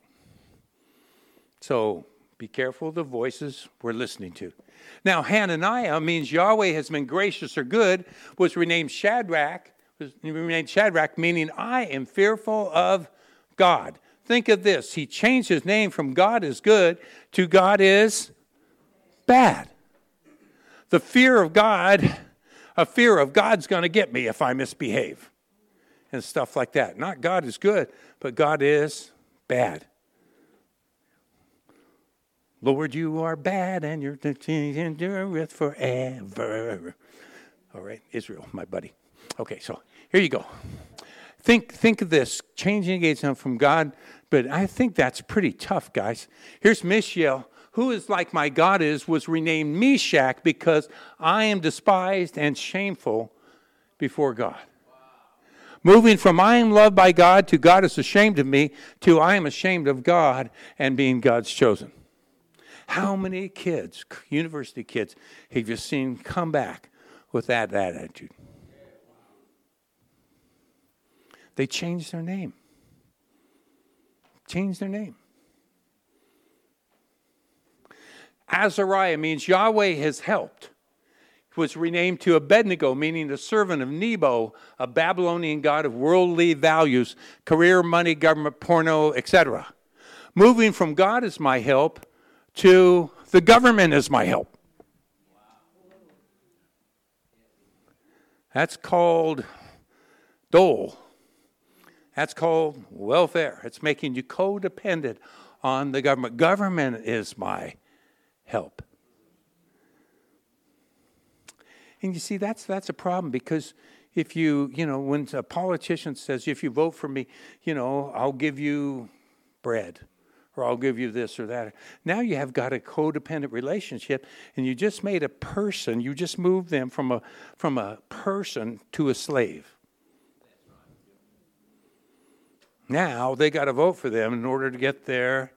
So be careful of the voices we're listening to. Now, Hananiah means Yahweh has been gracious or good, was renamed Shadrach, meaning I am fearful of God. Think of this. He changed his name from God is good to God is bad. The fear of God, a fear of God's going to get me if I misbehave. And stuff like that. Not God is good, but God is bad. Lord, you are bad and your endureth forever. All right, Israel, my buddy. Okay, so here you go. Think of this, changing against him from God, but I think that's pretty tough, guys. Here's Mishael, who is like my God is, was renamed Meshach because I am despised and shameful before God. Moving from I am loved by God to God is ashamed of me to I am ashamed of God and being God's chosen. How many kids, university kids, have you seen come back with that attitude? They changed their name. Azariah means Yahweh has helped. Was renamed to Abednego, meaning the servant of Nebo, a Babylonian god of worldly values, career, money, government, porno, etc. Moving from God is my help to the government is my help. That's called dole. That's called welfare. It's making you codependent on the government. Government is my help. And you see, that's a problem because, if you, when a politician says, if you vote for me, I'll give you bread, or I'll give you this or that. Now you have got a codependent relationship, and you just made a person, you just moved them from a person to a slave. Now they got to vote for them in order to get there.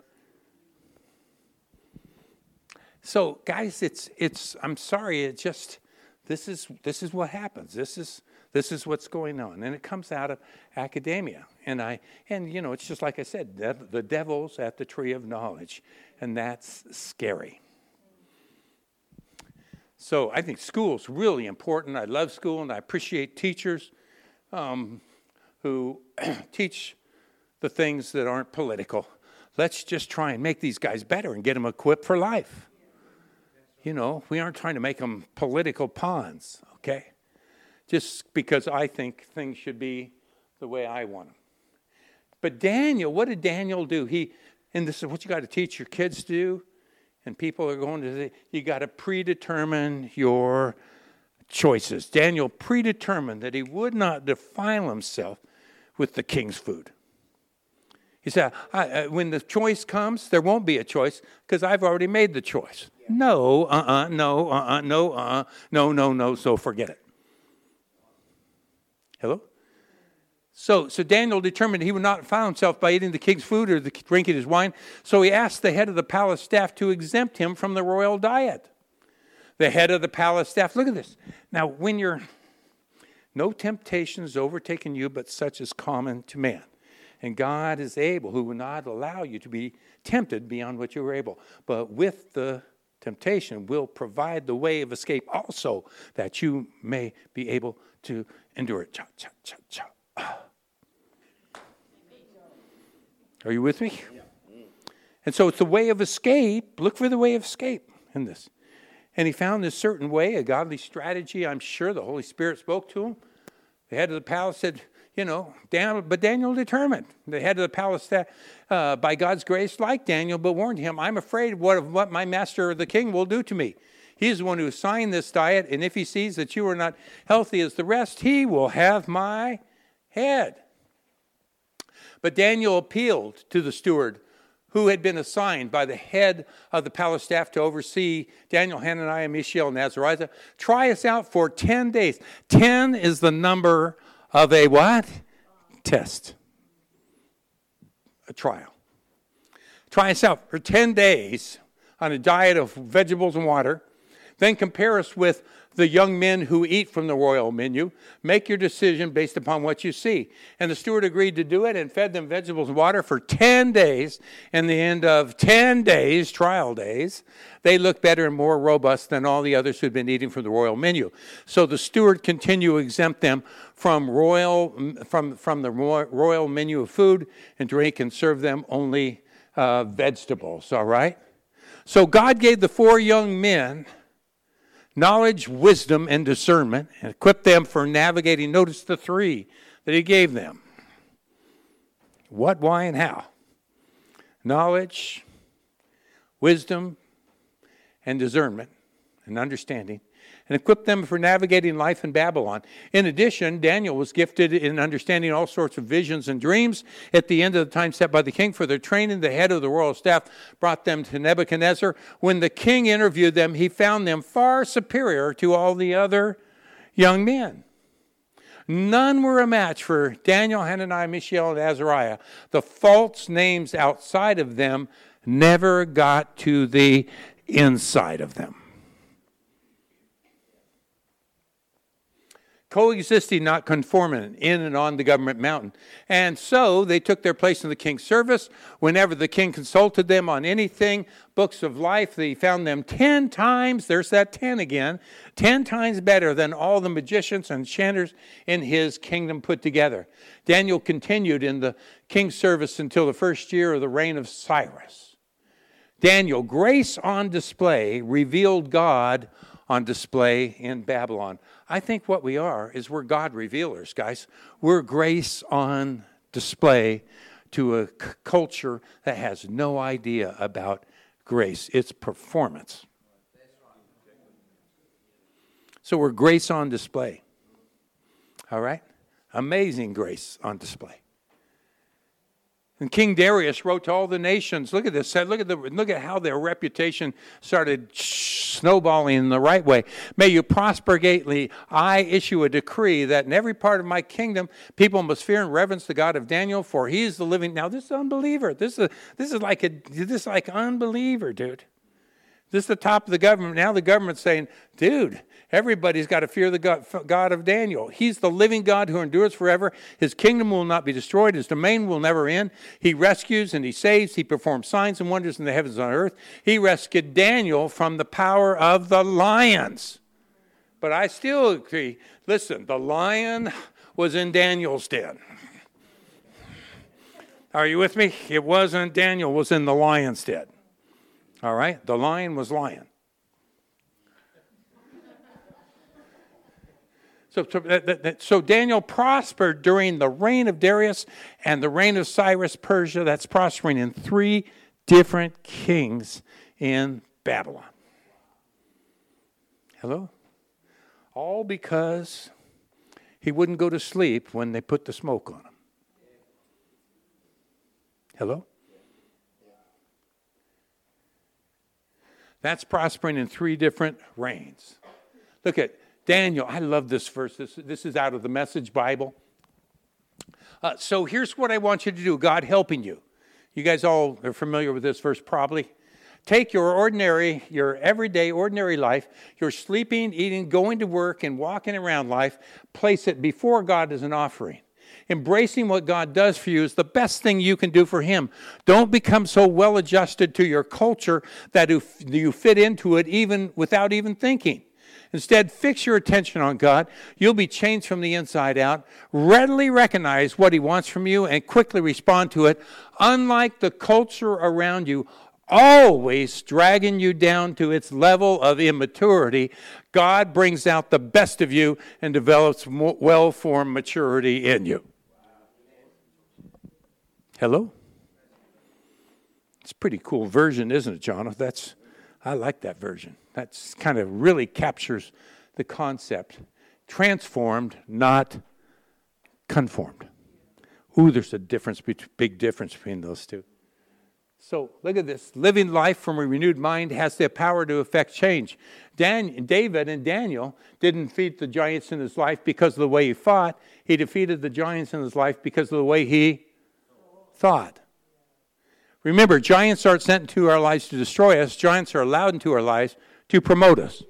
So guys, it's I'm sorry, it just this is what happens. This is what's going on, and it comes out of academia. And it's just like I said, the devil's at the tree of knowledge, and that's scary. So I think school's really important. I love school, and I appreciate teachers who teach the things that aren't political. Let's just try and make these guys better and get them equipped for life. We aren't trying to make them political pawns, okay? Just because I think things should be the way I want them. But Daniel, what did Daniel do? And this is what you got to teach your kids to do, and people are going to say, you got to predetermine your choices. Daniel predetermined that he would not defile himself with the king's food. He said, when the choice comes, there won't be a choice because I've already made the choice. Yeah. No, so forget it. Hello? So Daniel determined he would not defile himself by eating the king's food or drinking his wine. So he asked the head of the palace staff to exempt him from the royal diet. The head of the palace staff, look at this. Now, when no temptation is overtaken you, but such is common to man. And God is able, who will not allow you to be tempted beyond what you are able. But with the temptation will provide the way of escape also, that you may be able to endure it. Cha, cha, cha, cha. Are you with me? And so it's the way of escape. Look for the way of escape in this. And he found this certain way, a godly strategy. I'm sure the Holy Spirit spoke to him. The head of the palace said, but Daniel determined. The head of the palace, by God's grace, like Daniel, but warned him, I'm afraid of what my master, the king, will do to me. He is the one who assigned this diet, and if he sees that you are not healthy as the rest, he will have my head. But Daniel appealed to the steward who had been assigned by the head of the palace staff to oversee Daniel, Hananiah, Mishael, and Azariah. Try us out for 10 days. 10 is the number of a what? Test. A trial. Try us out for 10 days on a diet of vegetables and water. Then compare us with the young men who eat from the royal menu. Make your decision based upon what you see. And the steward agreed to do it and fed them vegetables and water for 10 days. And the end of 10 days, trial days, they looked better and more robust than all the others who had been eating from the royal menu. So the steward continued to exempt them from the royal menu of food and drink, and serve them only vegetables, all right? So God gave the 4 young men knowledge, wisdom, and discernment, and equipped them for navigating. Notice the 3 that he gave them. What, why, and how? Knowledge, wisdom, and discernment, and understanding, and equipped them for navigating life in Babylon. In addition, Daniel was gifted in understanding all sorts of visions and dreams. At the end of the time set by the king for their training, the head of the royal staff brought them to Nebuchadnezzar. When the king interviewed them, he found them far superior to all the other young men. None were a match for Daniel, Hananiah, Mishael, and Azariah. The false names outside of them never got to the inside of them. Coexisting, not conforming, in and on the government mountain. And so they took their place in the king's service. Whenever the king consulted them on anything, books of life, they found them 10 times, there's that 10 again, 10 times better than all the magicians and enchanters in his kingdom put together. Daniel continued in the king's service until the first year of the reign of Cyrus. Daniel, grace on display, revealed God on display in Babylon. I think what we are is we're God revealers, guys. We're grace on display to a culture that has no idea about grace. It's performance. So we're grace on display. All right? Amazing grace on display. And King Darius wrote to all the nations, look at this, said, look at how their reputation started snowballing in the right way. May you prosper greatly. I issue a decree that in every part of my kingdom, people must fear and reverence the God of Daniel, for he is the living. Now this is unbeliever. This is like unbeliever, dude. This is the top of the government. Now the government's saying, dude, everybody's got to fear the God of Daniel. He's the living God who endures forever. His kingdom will not be destroyed. His domain will never end. He rescues and he saves. He performs signs and wonders in the heavens and on earth. He rescued Daniel from the power of the lions. But I still agree. Listen, the lion was in Daniel's den. Are you with me? It wasn't Daniel was in the lion's den. All right? The lion was lion. So Daniel prospered during the reign of Darius and the reign of Cyrus, Persia. That's prospering in 3 different kings in Babylon. Hello? All because he wouldn't go to sleep when they put the smoke on him. Hello? That's prospering in 3 different reigns. Look at Daniel. I love this verse. This is out of the Message Bible. So here's what I want you to do. God helping you. You guys all are familiar with this verse probably. Take your everyday ordinary life, your sleeping, eating, going to work, and walking around life, place it before God as an offering. Embracing what God does for you is the best thing you can do for him. Don't become so well adjusted to your culture that you fit into it even without even thinking. Instead, fix your attention on God. You'll be changed from the inside out. Readily recognize what he wants from you and quickly respond to it. Unlike the culture around you, always dragging you down to its level of immaturity, God brings out the best of you and develops well-formed maturity in you. Hello? It's a pretty cool version, isn't it, John? I like that version. That's kind of really captures the concept. Transformed, not conformed. Ooh, there's a big difference between those two. So look at this. Living life from a renewed mind has the power to affect change. David and Daniel didn't defeat the giants in his life because of the way he fought. He defeated the giants in his life because of the way he thought. Remember, giants aren't sent into our lives to destroy us. Giants are allowed into our lives to promote us.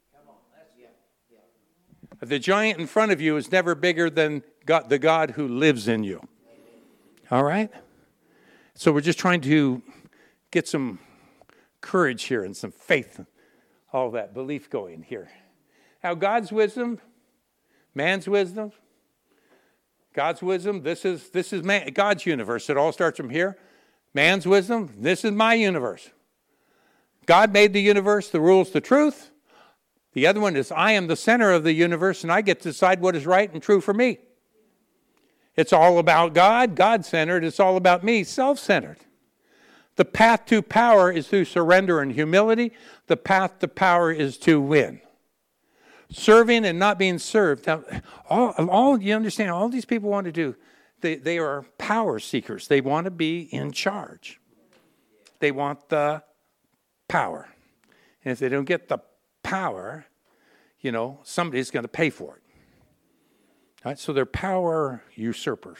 The giant in front of you is never bigger than the God who lives in you. All right? So we're just trying to get some courage here and some faith, all that belief going here. Now, God's wisdom, man's wisdom, God's wisdom, this is God's universe. It all starts from here. Man's wisdom, this is my universe. God made the universe, the rules, the truth. The other one is I am the center of the universe and I get to decide what is right and true for me. It's all about God, God-centered. It's all about me, self-centered. The path to power is through surrender and humility. The path to power is to win. Serving and not being served. Now, all you understand, all these people want to do, they are power seekers. They want to be in charge. They want the power. And if they don't get the power, somebody's going to pay for it. All right, so they're power usurpers.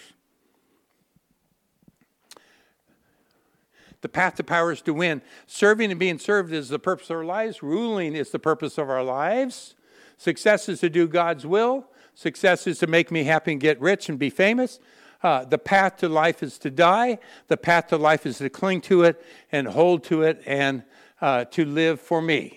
The path to power is to win. Serving and being served is the purpose of our lives. Ruling is the purpose of our lives. Success is to do God's will. Success is to make me happy and get rich and be famous. The path to life is to die. The path to life is to cling to it and hold to it and to live for me.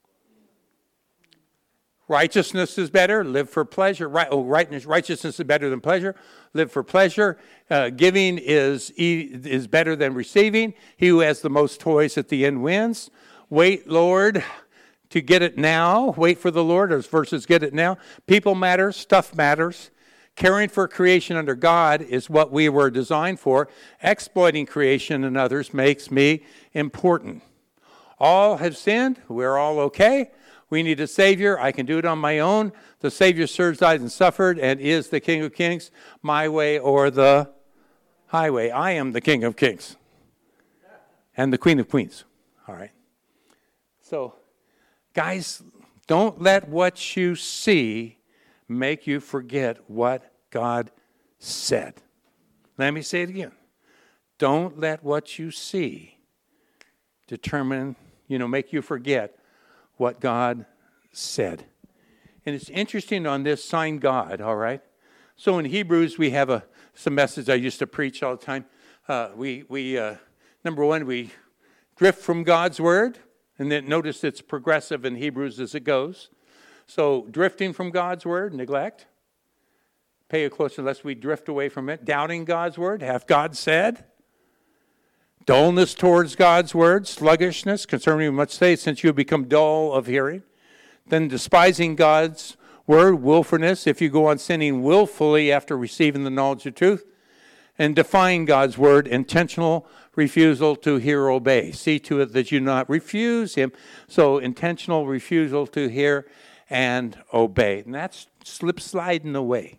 Righteousness is better, live for pleasure. Righteousness is better than pleasure, live for pleasure. Giving is better than receiving. He who has the most toys at the end wins. Wait, Lord, to get it now. Wait for the Lord versus get it now. People matter, stuff matters. Caring for creation under God is what we were designed for. Exploiting creation and others makes me important. All have sinned. We're all okay. We need a Savior. I can do it on my own. The Savior served, died, and suffered, and is the King of Kings. My way or the highway. I am the King of Kings and the Queen of Queens. All right. So, guys, don't let what you see make you forget what God said. Let me say it again. Don't let what you see make you forget what God said. And it's interesting on this sign God, all right? So in Hebrews, we have some message I used to preach all the time. Number one, we drift from God's word. And then notice it's progressive in Hebrews as it goes. So drifting from God's word, neglect. Pay closer lest we drift away from it. Doubting God's word, hath God said? Dullness towards God's word, sluggishness, concerning much faith, since you have become dull of hearing. Then despising God's word, willfulness, if you go on sinning willfully after receiving the knowledge of truth. And defying God's word, intentional refusal to hear or obey. See to it that you not refuse him. So intentional refusal to hear and obey. And that's slip sliding away.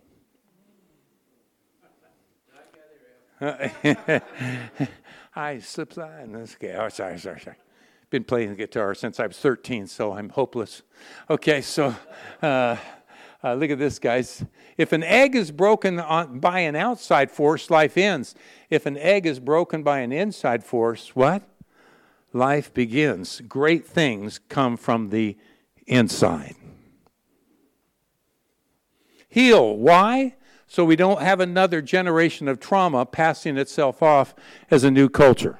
I slip sliding. Okay. Oh, sorry. Been playing the guitar since I was 13, so I'm hopeless. Okay, so look at this, guys. If an egg is broken by an outside force, life ends. If an egg is broken by an inside force, what? Life begins. Great things come from the inside. Heal. Why? So we don't have another generation of trauma passing itself off as a new culture.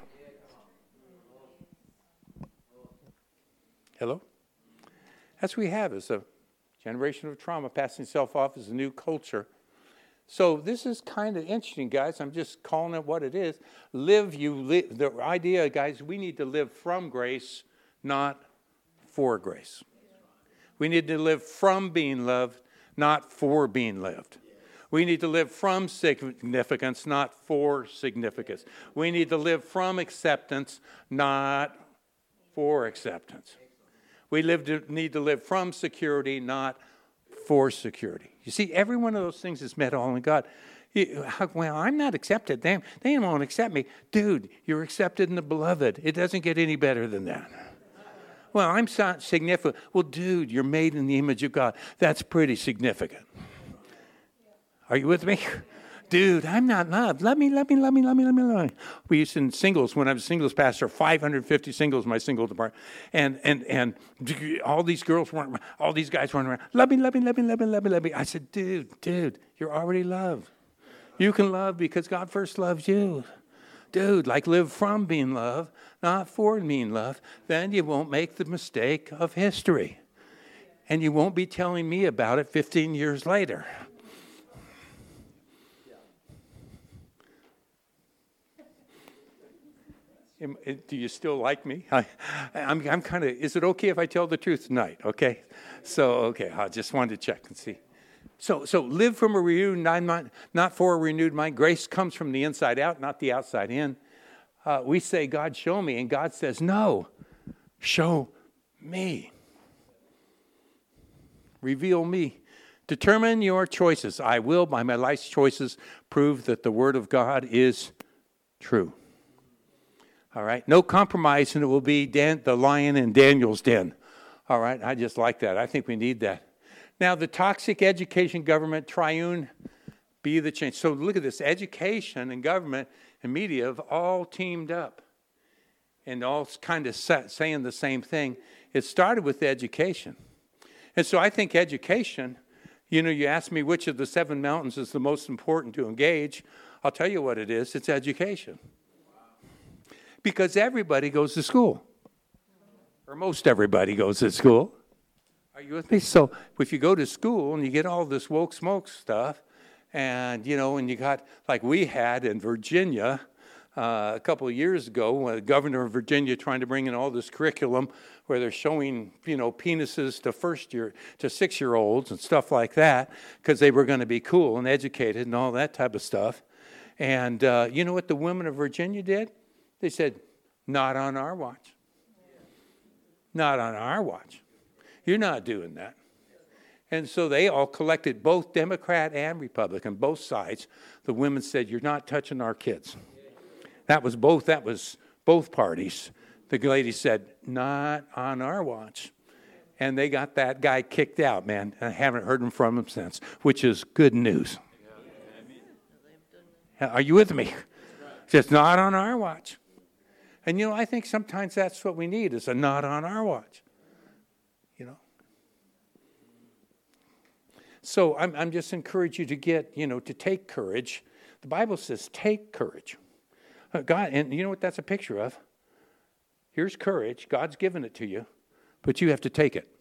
Hello? That's what we have, is a generation of trauma passing itself off as a new culture. So this is kind of interesting, guys. I'm just calling it what it is. The idea, guys, we need to live from grace, not for grace. We need to live from being loved, not for being loved. We need to live from significance, not for significance. We need to live from acceptance, not for acceptance. We need to live from security, not for security. You see, every one of those things is met all in God. Well, I'm not accepted. They won't accept me. Dude, you're accepted in the beloved. It doesn't get any better than that. Well, I'm not significant. Well, dude, you're made in the image of God. That's pretty significant. Are you with me? Dude, I'm not loved. Love me. We used to, in singles, when I was a singles pastor, 550 singles in my single department. And all these guys weren't around. Love me. I said, dude, you're already loved. You can love because God first loves you. Dude, live from being loved, not for being loved. Then you won't make the mistake of history. And you won't be telling me about it 15 years later. Do you still like me? I'm kind of, is it okay if I tell the truth tonight? Okay? Okay, I just wanted to check and see. So live from a renewed mind, not for a renewed mind. Grace comes from the inside out, not the outside in. We say, God, show me. And God says, no, show me. Reveal me. Determine your choices. I will, by my life's choices, prove that the Word of God is true. All right, no compromise, and it will be the lion in Daniel's den. All right, I just like that. I think we need that. Now, the toxic education, government, triune, be the change. So look at this. Education and government and media have all teamed up and all kind of saying the same thing. It started with education. And so I think education, you ask me which of the 7 mountains is the most important to engage. I'll tell you what it is. It's education. Because everybody goes to school. Or most everybody goes to school. Are you with me? So if you go to school and you get all this woke smoke stuff, and, and you got, like we had in Virginia a couple of years ago, the governor of Virginia trying to bring in all this curriculum where they're showing, penises to 6-year-olds and stuff like that, because they were going to be cool and educated and all that type of stuff. And you know what the women of Virginia did? They said, not on our watch. Not on our watch. You're not doing that. And so they all collected, both Democrat and Republican, both sides. The women said, you're not touching our kids. That was both parties. The lady said, not on our watch. And they got that guy kicked out, man. I haven't heard from him since, which is good news. Are you with me? Just not on our watch. And, I think sometimes that's what we need is a not on our watch. So I'm just encourage you to get, to take courage. The Bible says take courage. God, and you know what that's a picture of? Here's courage. God's given it to you, but you have to take it.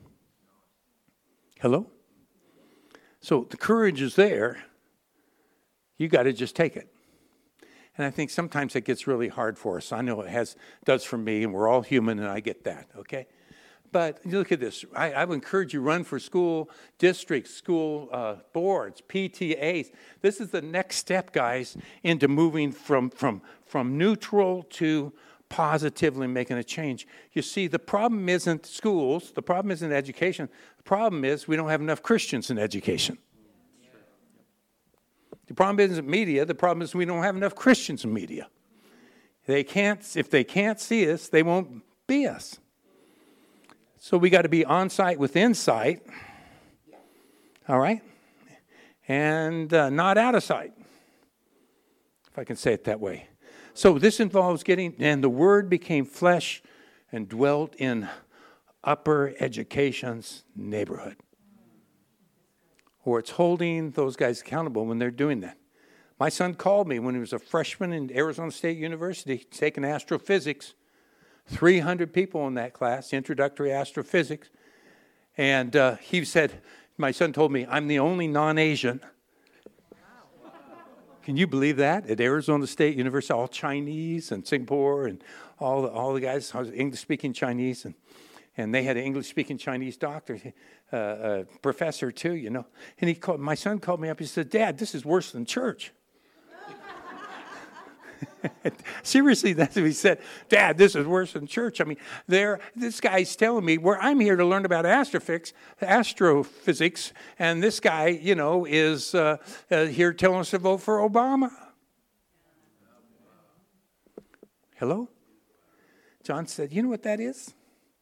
Hello? So the courage is there. You got to just take it. And I think sometimes it gets really hard for us. I know it does for me, and we're all human, and I get that, okay? But look at this. I would encourage you run for school districts, school boards, PTAs. This is the next step, guys, into moving from neutral to positively making a change. You see, the problem isn't schools. The problem isn't education. The problem is we don't have enough Christians in education. The problem isn't media. The problem is we don't have enough Christians in media. If they can't see us, they won't be us. So we got to be on site with insight, all right, and not out of sight, if I can say it that way. So this involves and the Word became flesh and dwelt in upper education's neighborhood. Or it's holding those guys accountable when they're doing that. My son called me when he was a freshman in Arizona State University, taking astrophysics. 300 people in that class, introductory astrophysics. And he said, my son told me, I'm the only non-Asian. Can you believe that? At Arizona State University, all Chinese and Singapore and all the guys, English-speaking Chinese. And they had an English-speaking Chinese doctor, professor too, And my son called me up. He said, Dad, this is worse than church. Seriously, that's what he said. Dad, this is worse than church. I mean, this guy's telling me I'm here to learn about astrophysics, and this guy, is here telling us to vote for Obama. Hello? John said, you know what that is?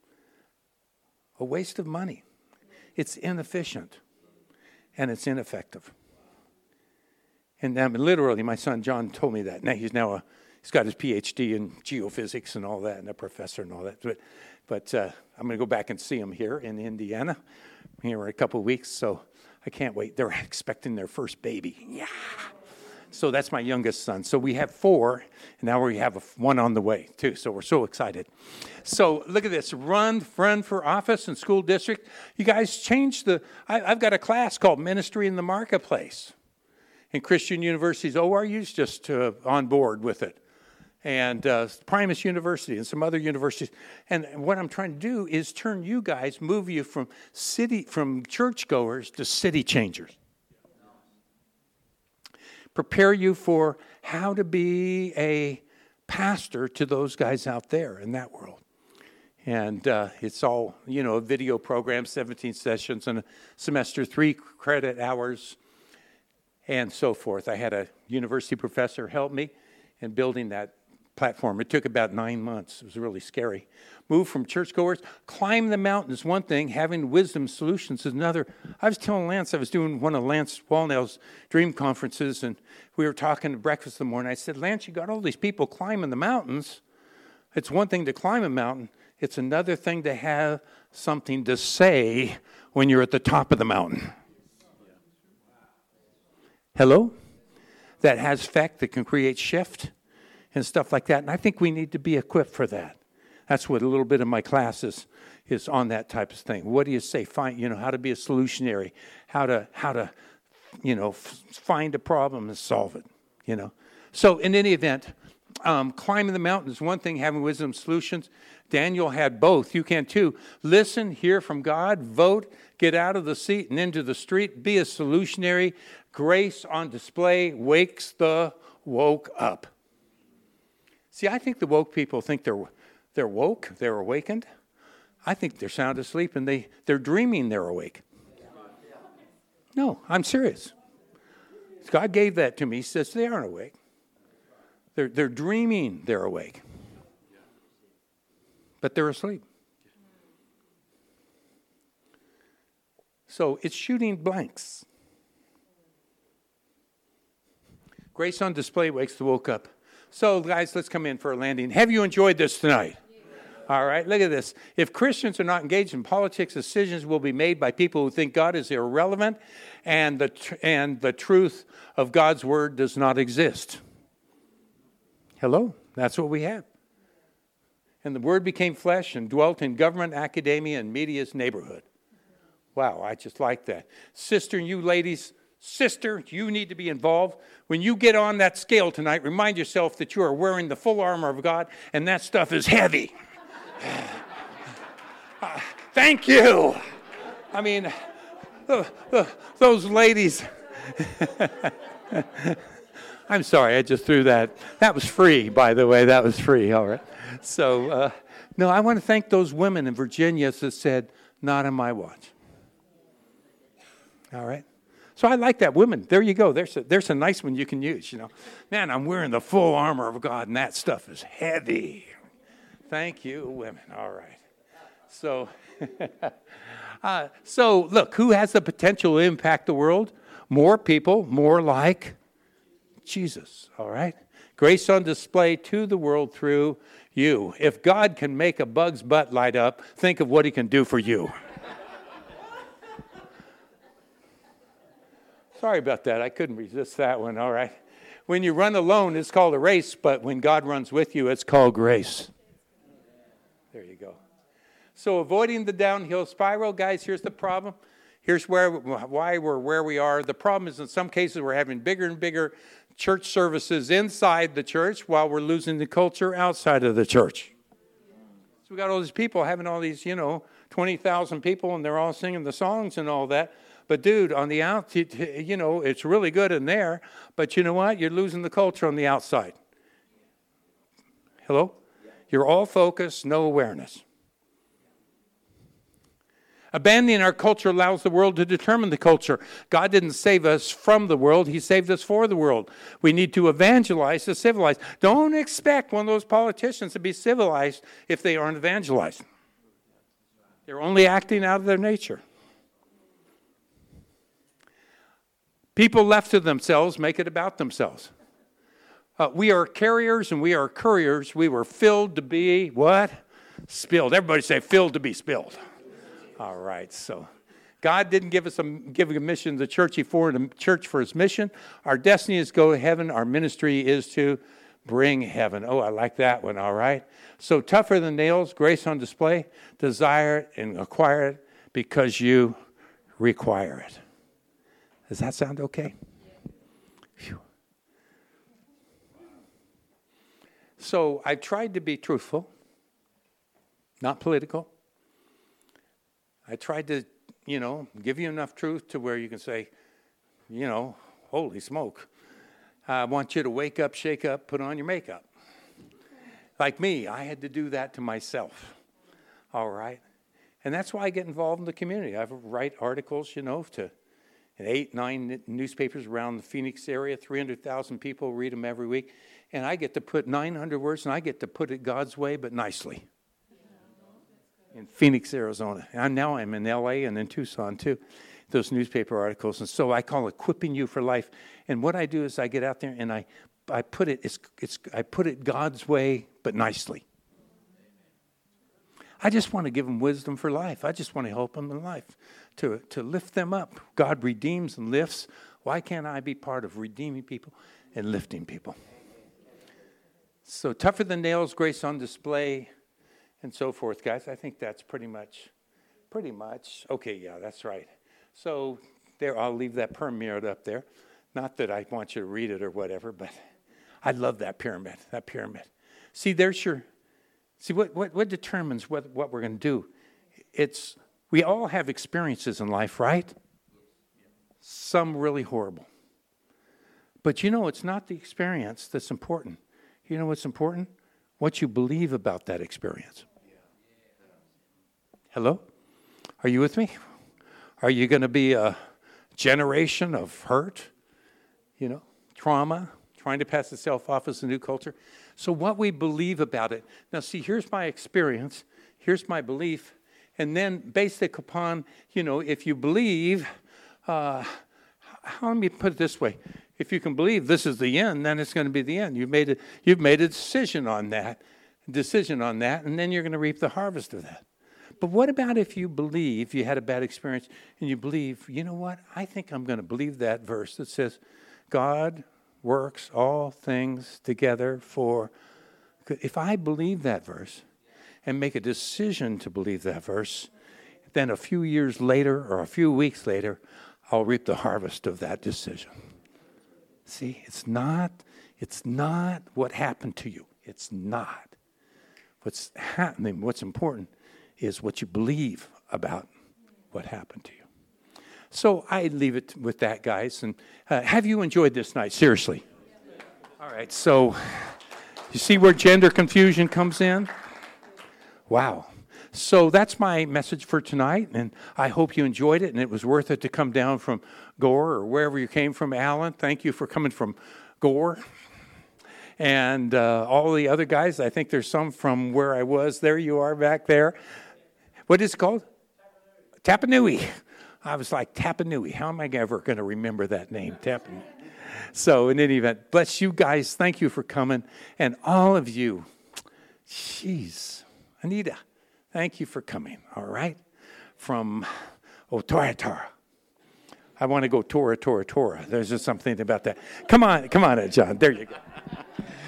A waste of money. It's inefficient, and it's ineffective. And literally, my son John told me that. Now he's got his PhD in geophysics and all that, and a professor and all that. But I'm going to go back and see him here in Indiana here in a couple of weeks. So I can't wait. They're expecting their first baby. Yeah. So that's my youngest son. So we have 4, and now we have one on the way too. So we're so excited. So look at this: run for office and school district. You guys changed I've got a class called Ministry in the Marketplace. And Christian universities, ORU's just on board with it. And Primus University and some other universities. And what I'm trying to do is move you from churchgoers to city changers. Prepare you for how to be a pastor to those guys out there in that world. And it's all, a video program, 17 sessions in a semester, 3 credit hours, and so forth. I had a university professor help me in building that platform. It took about 9 months. It was really scary. Move from churchgoers, climb the mountain is one thing, having wisdom solutions is another. I was telling Lance, I was doing one of Lance Wallnell's dream conferences, and we were talking at breakfast in the morning. I said, Lance, you got all these people climbing the mountains. It's one thing to climb a mountain. It's another thing to have something to say when you're at the top of the mountain. Hello? That has effect, that can create shift and stuff like that. And I think we need to be equipped for that. That's what a little bit of my class is on that type of thing. What do you say? Find, how to be a solutionary, how to find a problem and solve it, So in any event, climbing the mountain is one thing, having wisdom solutions. Daniel had both. You can too. Listen, hear from God, vote, get out of the seat and into the street, be a solutionary. Grace on display wakes the woke up. See, I think the woke people think they're woke, they're awakened. I think they're sound asleep and they're dreaming they're awake. No, I'm serious. God gave that to me. He says they aren't awake. They're dreaming they're awake. But they're asleep. So it's shooting blanks. Grace on display wakes the woke up. So guys, let's come in for a landing. Have you enjoyed this tonight? All right, look at this. If Christians are not engaged in politics, decisions will be made by people who think God is irrelevant and the truth of God's word does not exist. Hello? That's what we have. And the word became flesh and dwelt in government, academia, and media's neighborhood. Wow, I just like that. Sister, you ladies, sister, you need to be involved. When you get on that scale tonight, remind yourself that you are wearing the full armor of God, and that stuff is heavy. Thank you. I mean, those ladies. I'm sorry, I just threw that. That was free, by the way. That was free, all right. So, no, I want to thank those women in Virginia that said, not on my watch. All right. So I like that. Women, there you go. There's a nice one you can use, you know. Man, I'm wearing the full armor of God, and that stuff is heavy. Thank you, women. All right. So, so look, who has the potential to impact the world? More people, more like Jesus, all right? Grace on display to the world through you. If God can make a bug's butt light up, think of what he can do for you. Sorry about that. I couldn't resist that one, all right? When you run alone, it's called a race, but when God runs with you, it's called grace. There you go. So avoiding the downhill spiral, guys, here's the problem. Here's why we're where we are. The problem is in some cases we're having bigger and bigger church services inside the church while we're losing the culture outside of the church. So we got all these people having all these, 20,000 people, and they're all singing the songs and all that. But dude, on the out, it's really good in there. But you know what? You're losing the culture on the outside. Hello? You're all focus, no awareness. Abandoning our culture allows the world to determine the culture. God didn't save us from the world. He saved us for the world. We need to evangelize to civilize. Don't expect one of those politicians to be civilized if they aren't evangelized. They're only acting out of their nature. People left to themselves make it about themselves. We are carriers and we are couriers. We were filled to be what? Spilled. Everybody say filled to be spilled. All right, so God didn't give a mission to the church. He formed a church for his mission. Our destiny is to go to heaven. Our ministry is to bring heaven. Oh, I like that one, all right. So tougher than nails, grace on display. Desire it and acquire it because you require it. Does that sound okay? Phew. So I tried to be truthful, not political. I tried to, give you enough truth to where you can say, holy smoke. I want you to wake up, shake up, put on your makeup. Like me, I had to do that to myself. All right. And that's why I get involved in the community. I write articles, to 8, 9 newspapers around the Phoenix area. 300,000 people read them every week. And I get to put 900 words, and I get to put it God's way, but nicely. In Phoenix, Arizona. And now I'm in L.A. and in Tucson, too, those newspaper articles. And so I call it equipping you for life. And what I do is I get out there and I put it God's way, but nicely. I just want to give them wisdom for life. I just want to help them in life, to lift them up. God redeems and lifts. Why can't I be part of redeeming people and lifting people? So tougher than nails, grace on display, and so forth, guys. I think that's pretty much. Okay, yeah, that's right. So there, I'll leave that pyramid up there. Not that I want you to read it or whatever, but I love that pyramid. See, what determines what we're going to do? We all have experiences in life, right? Some really horrible. But it's not the experience that's important. You know what's important? What you believe about that experience. Hello? Are you with me? Are you going to be a generation of hurt, trauma, trying to pass itself off as a new culture? So what we believe about it. Now, see, here's my experience. Here's my belief. And then based upon, if you believe, let me put it this way. If you can believe this is the end, then it's going to be the end. You've made a decision on that, and then you're going to reap the harvest of that. But what about if you believe, you had a bad experience, and you believe, you know what, I think I'm going to believe that verse that says, God works all things together for good. If I believe that verse and make a decision to believe that verse, then a few years later or a few weeks later, I'll reap the harvest of that decision. See, it's not what happened to you. It's not. What's happening, what's important is what you believe about what happened to you. So I leave it with that, guys. And have you enjoyed this night? Seriously. All right. So you see where gender confusion comes in? Wow. So that's my message for tonight. And I hope you enjoyed it. And it was worth it to come down from Gore or wherever you came from, Alan. Thank you for coming from Gore. And all the other guys, I think there's some from where I was. There you are back there. What is it called? Tapanui. I was like, Tapanui. How am I ever going to remember that name? Tapanui. So in any event, bless you guys. Thank you for coming. And all of you, jeez, Anita, thank you for coming, all right? From Tora Tora. I want to go Tora Tora Tora. There's just something about that. Come on, John. There you go.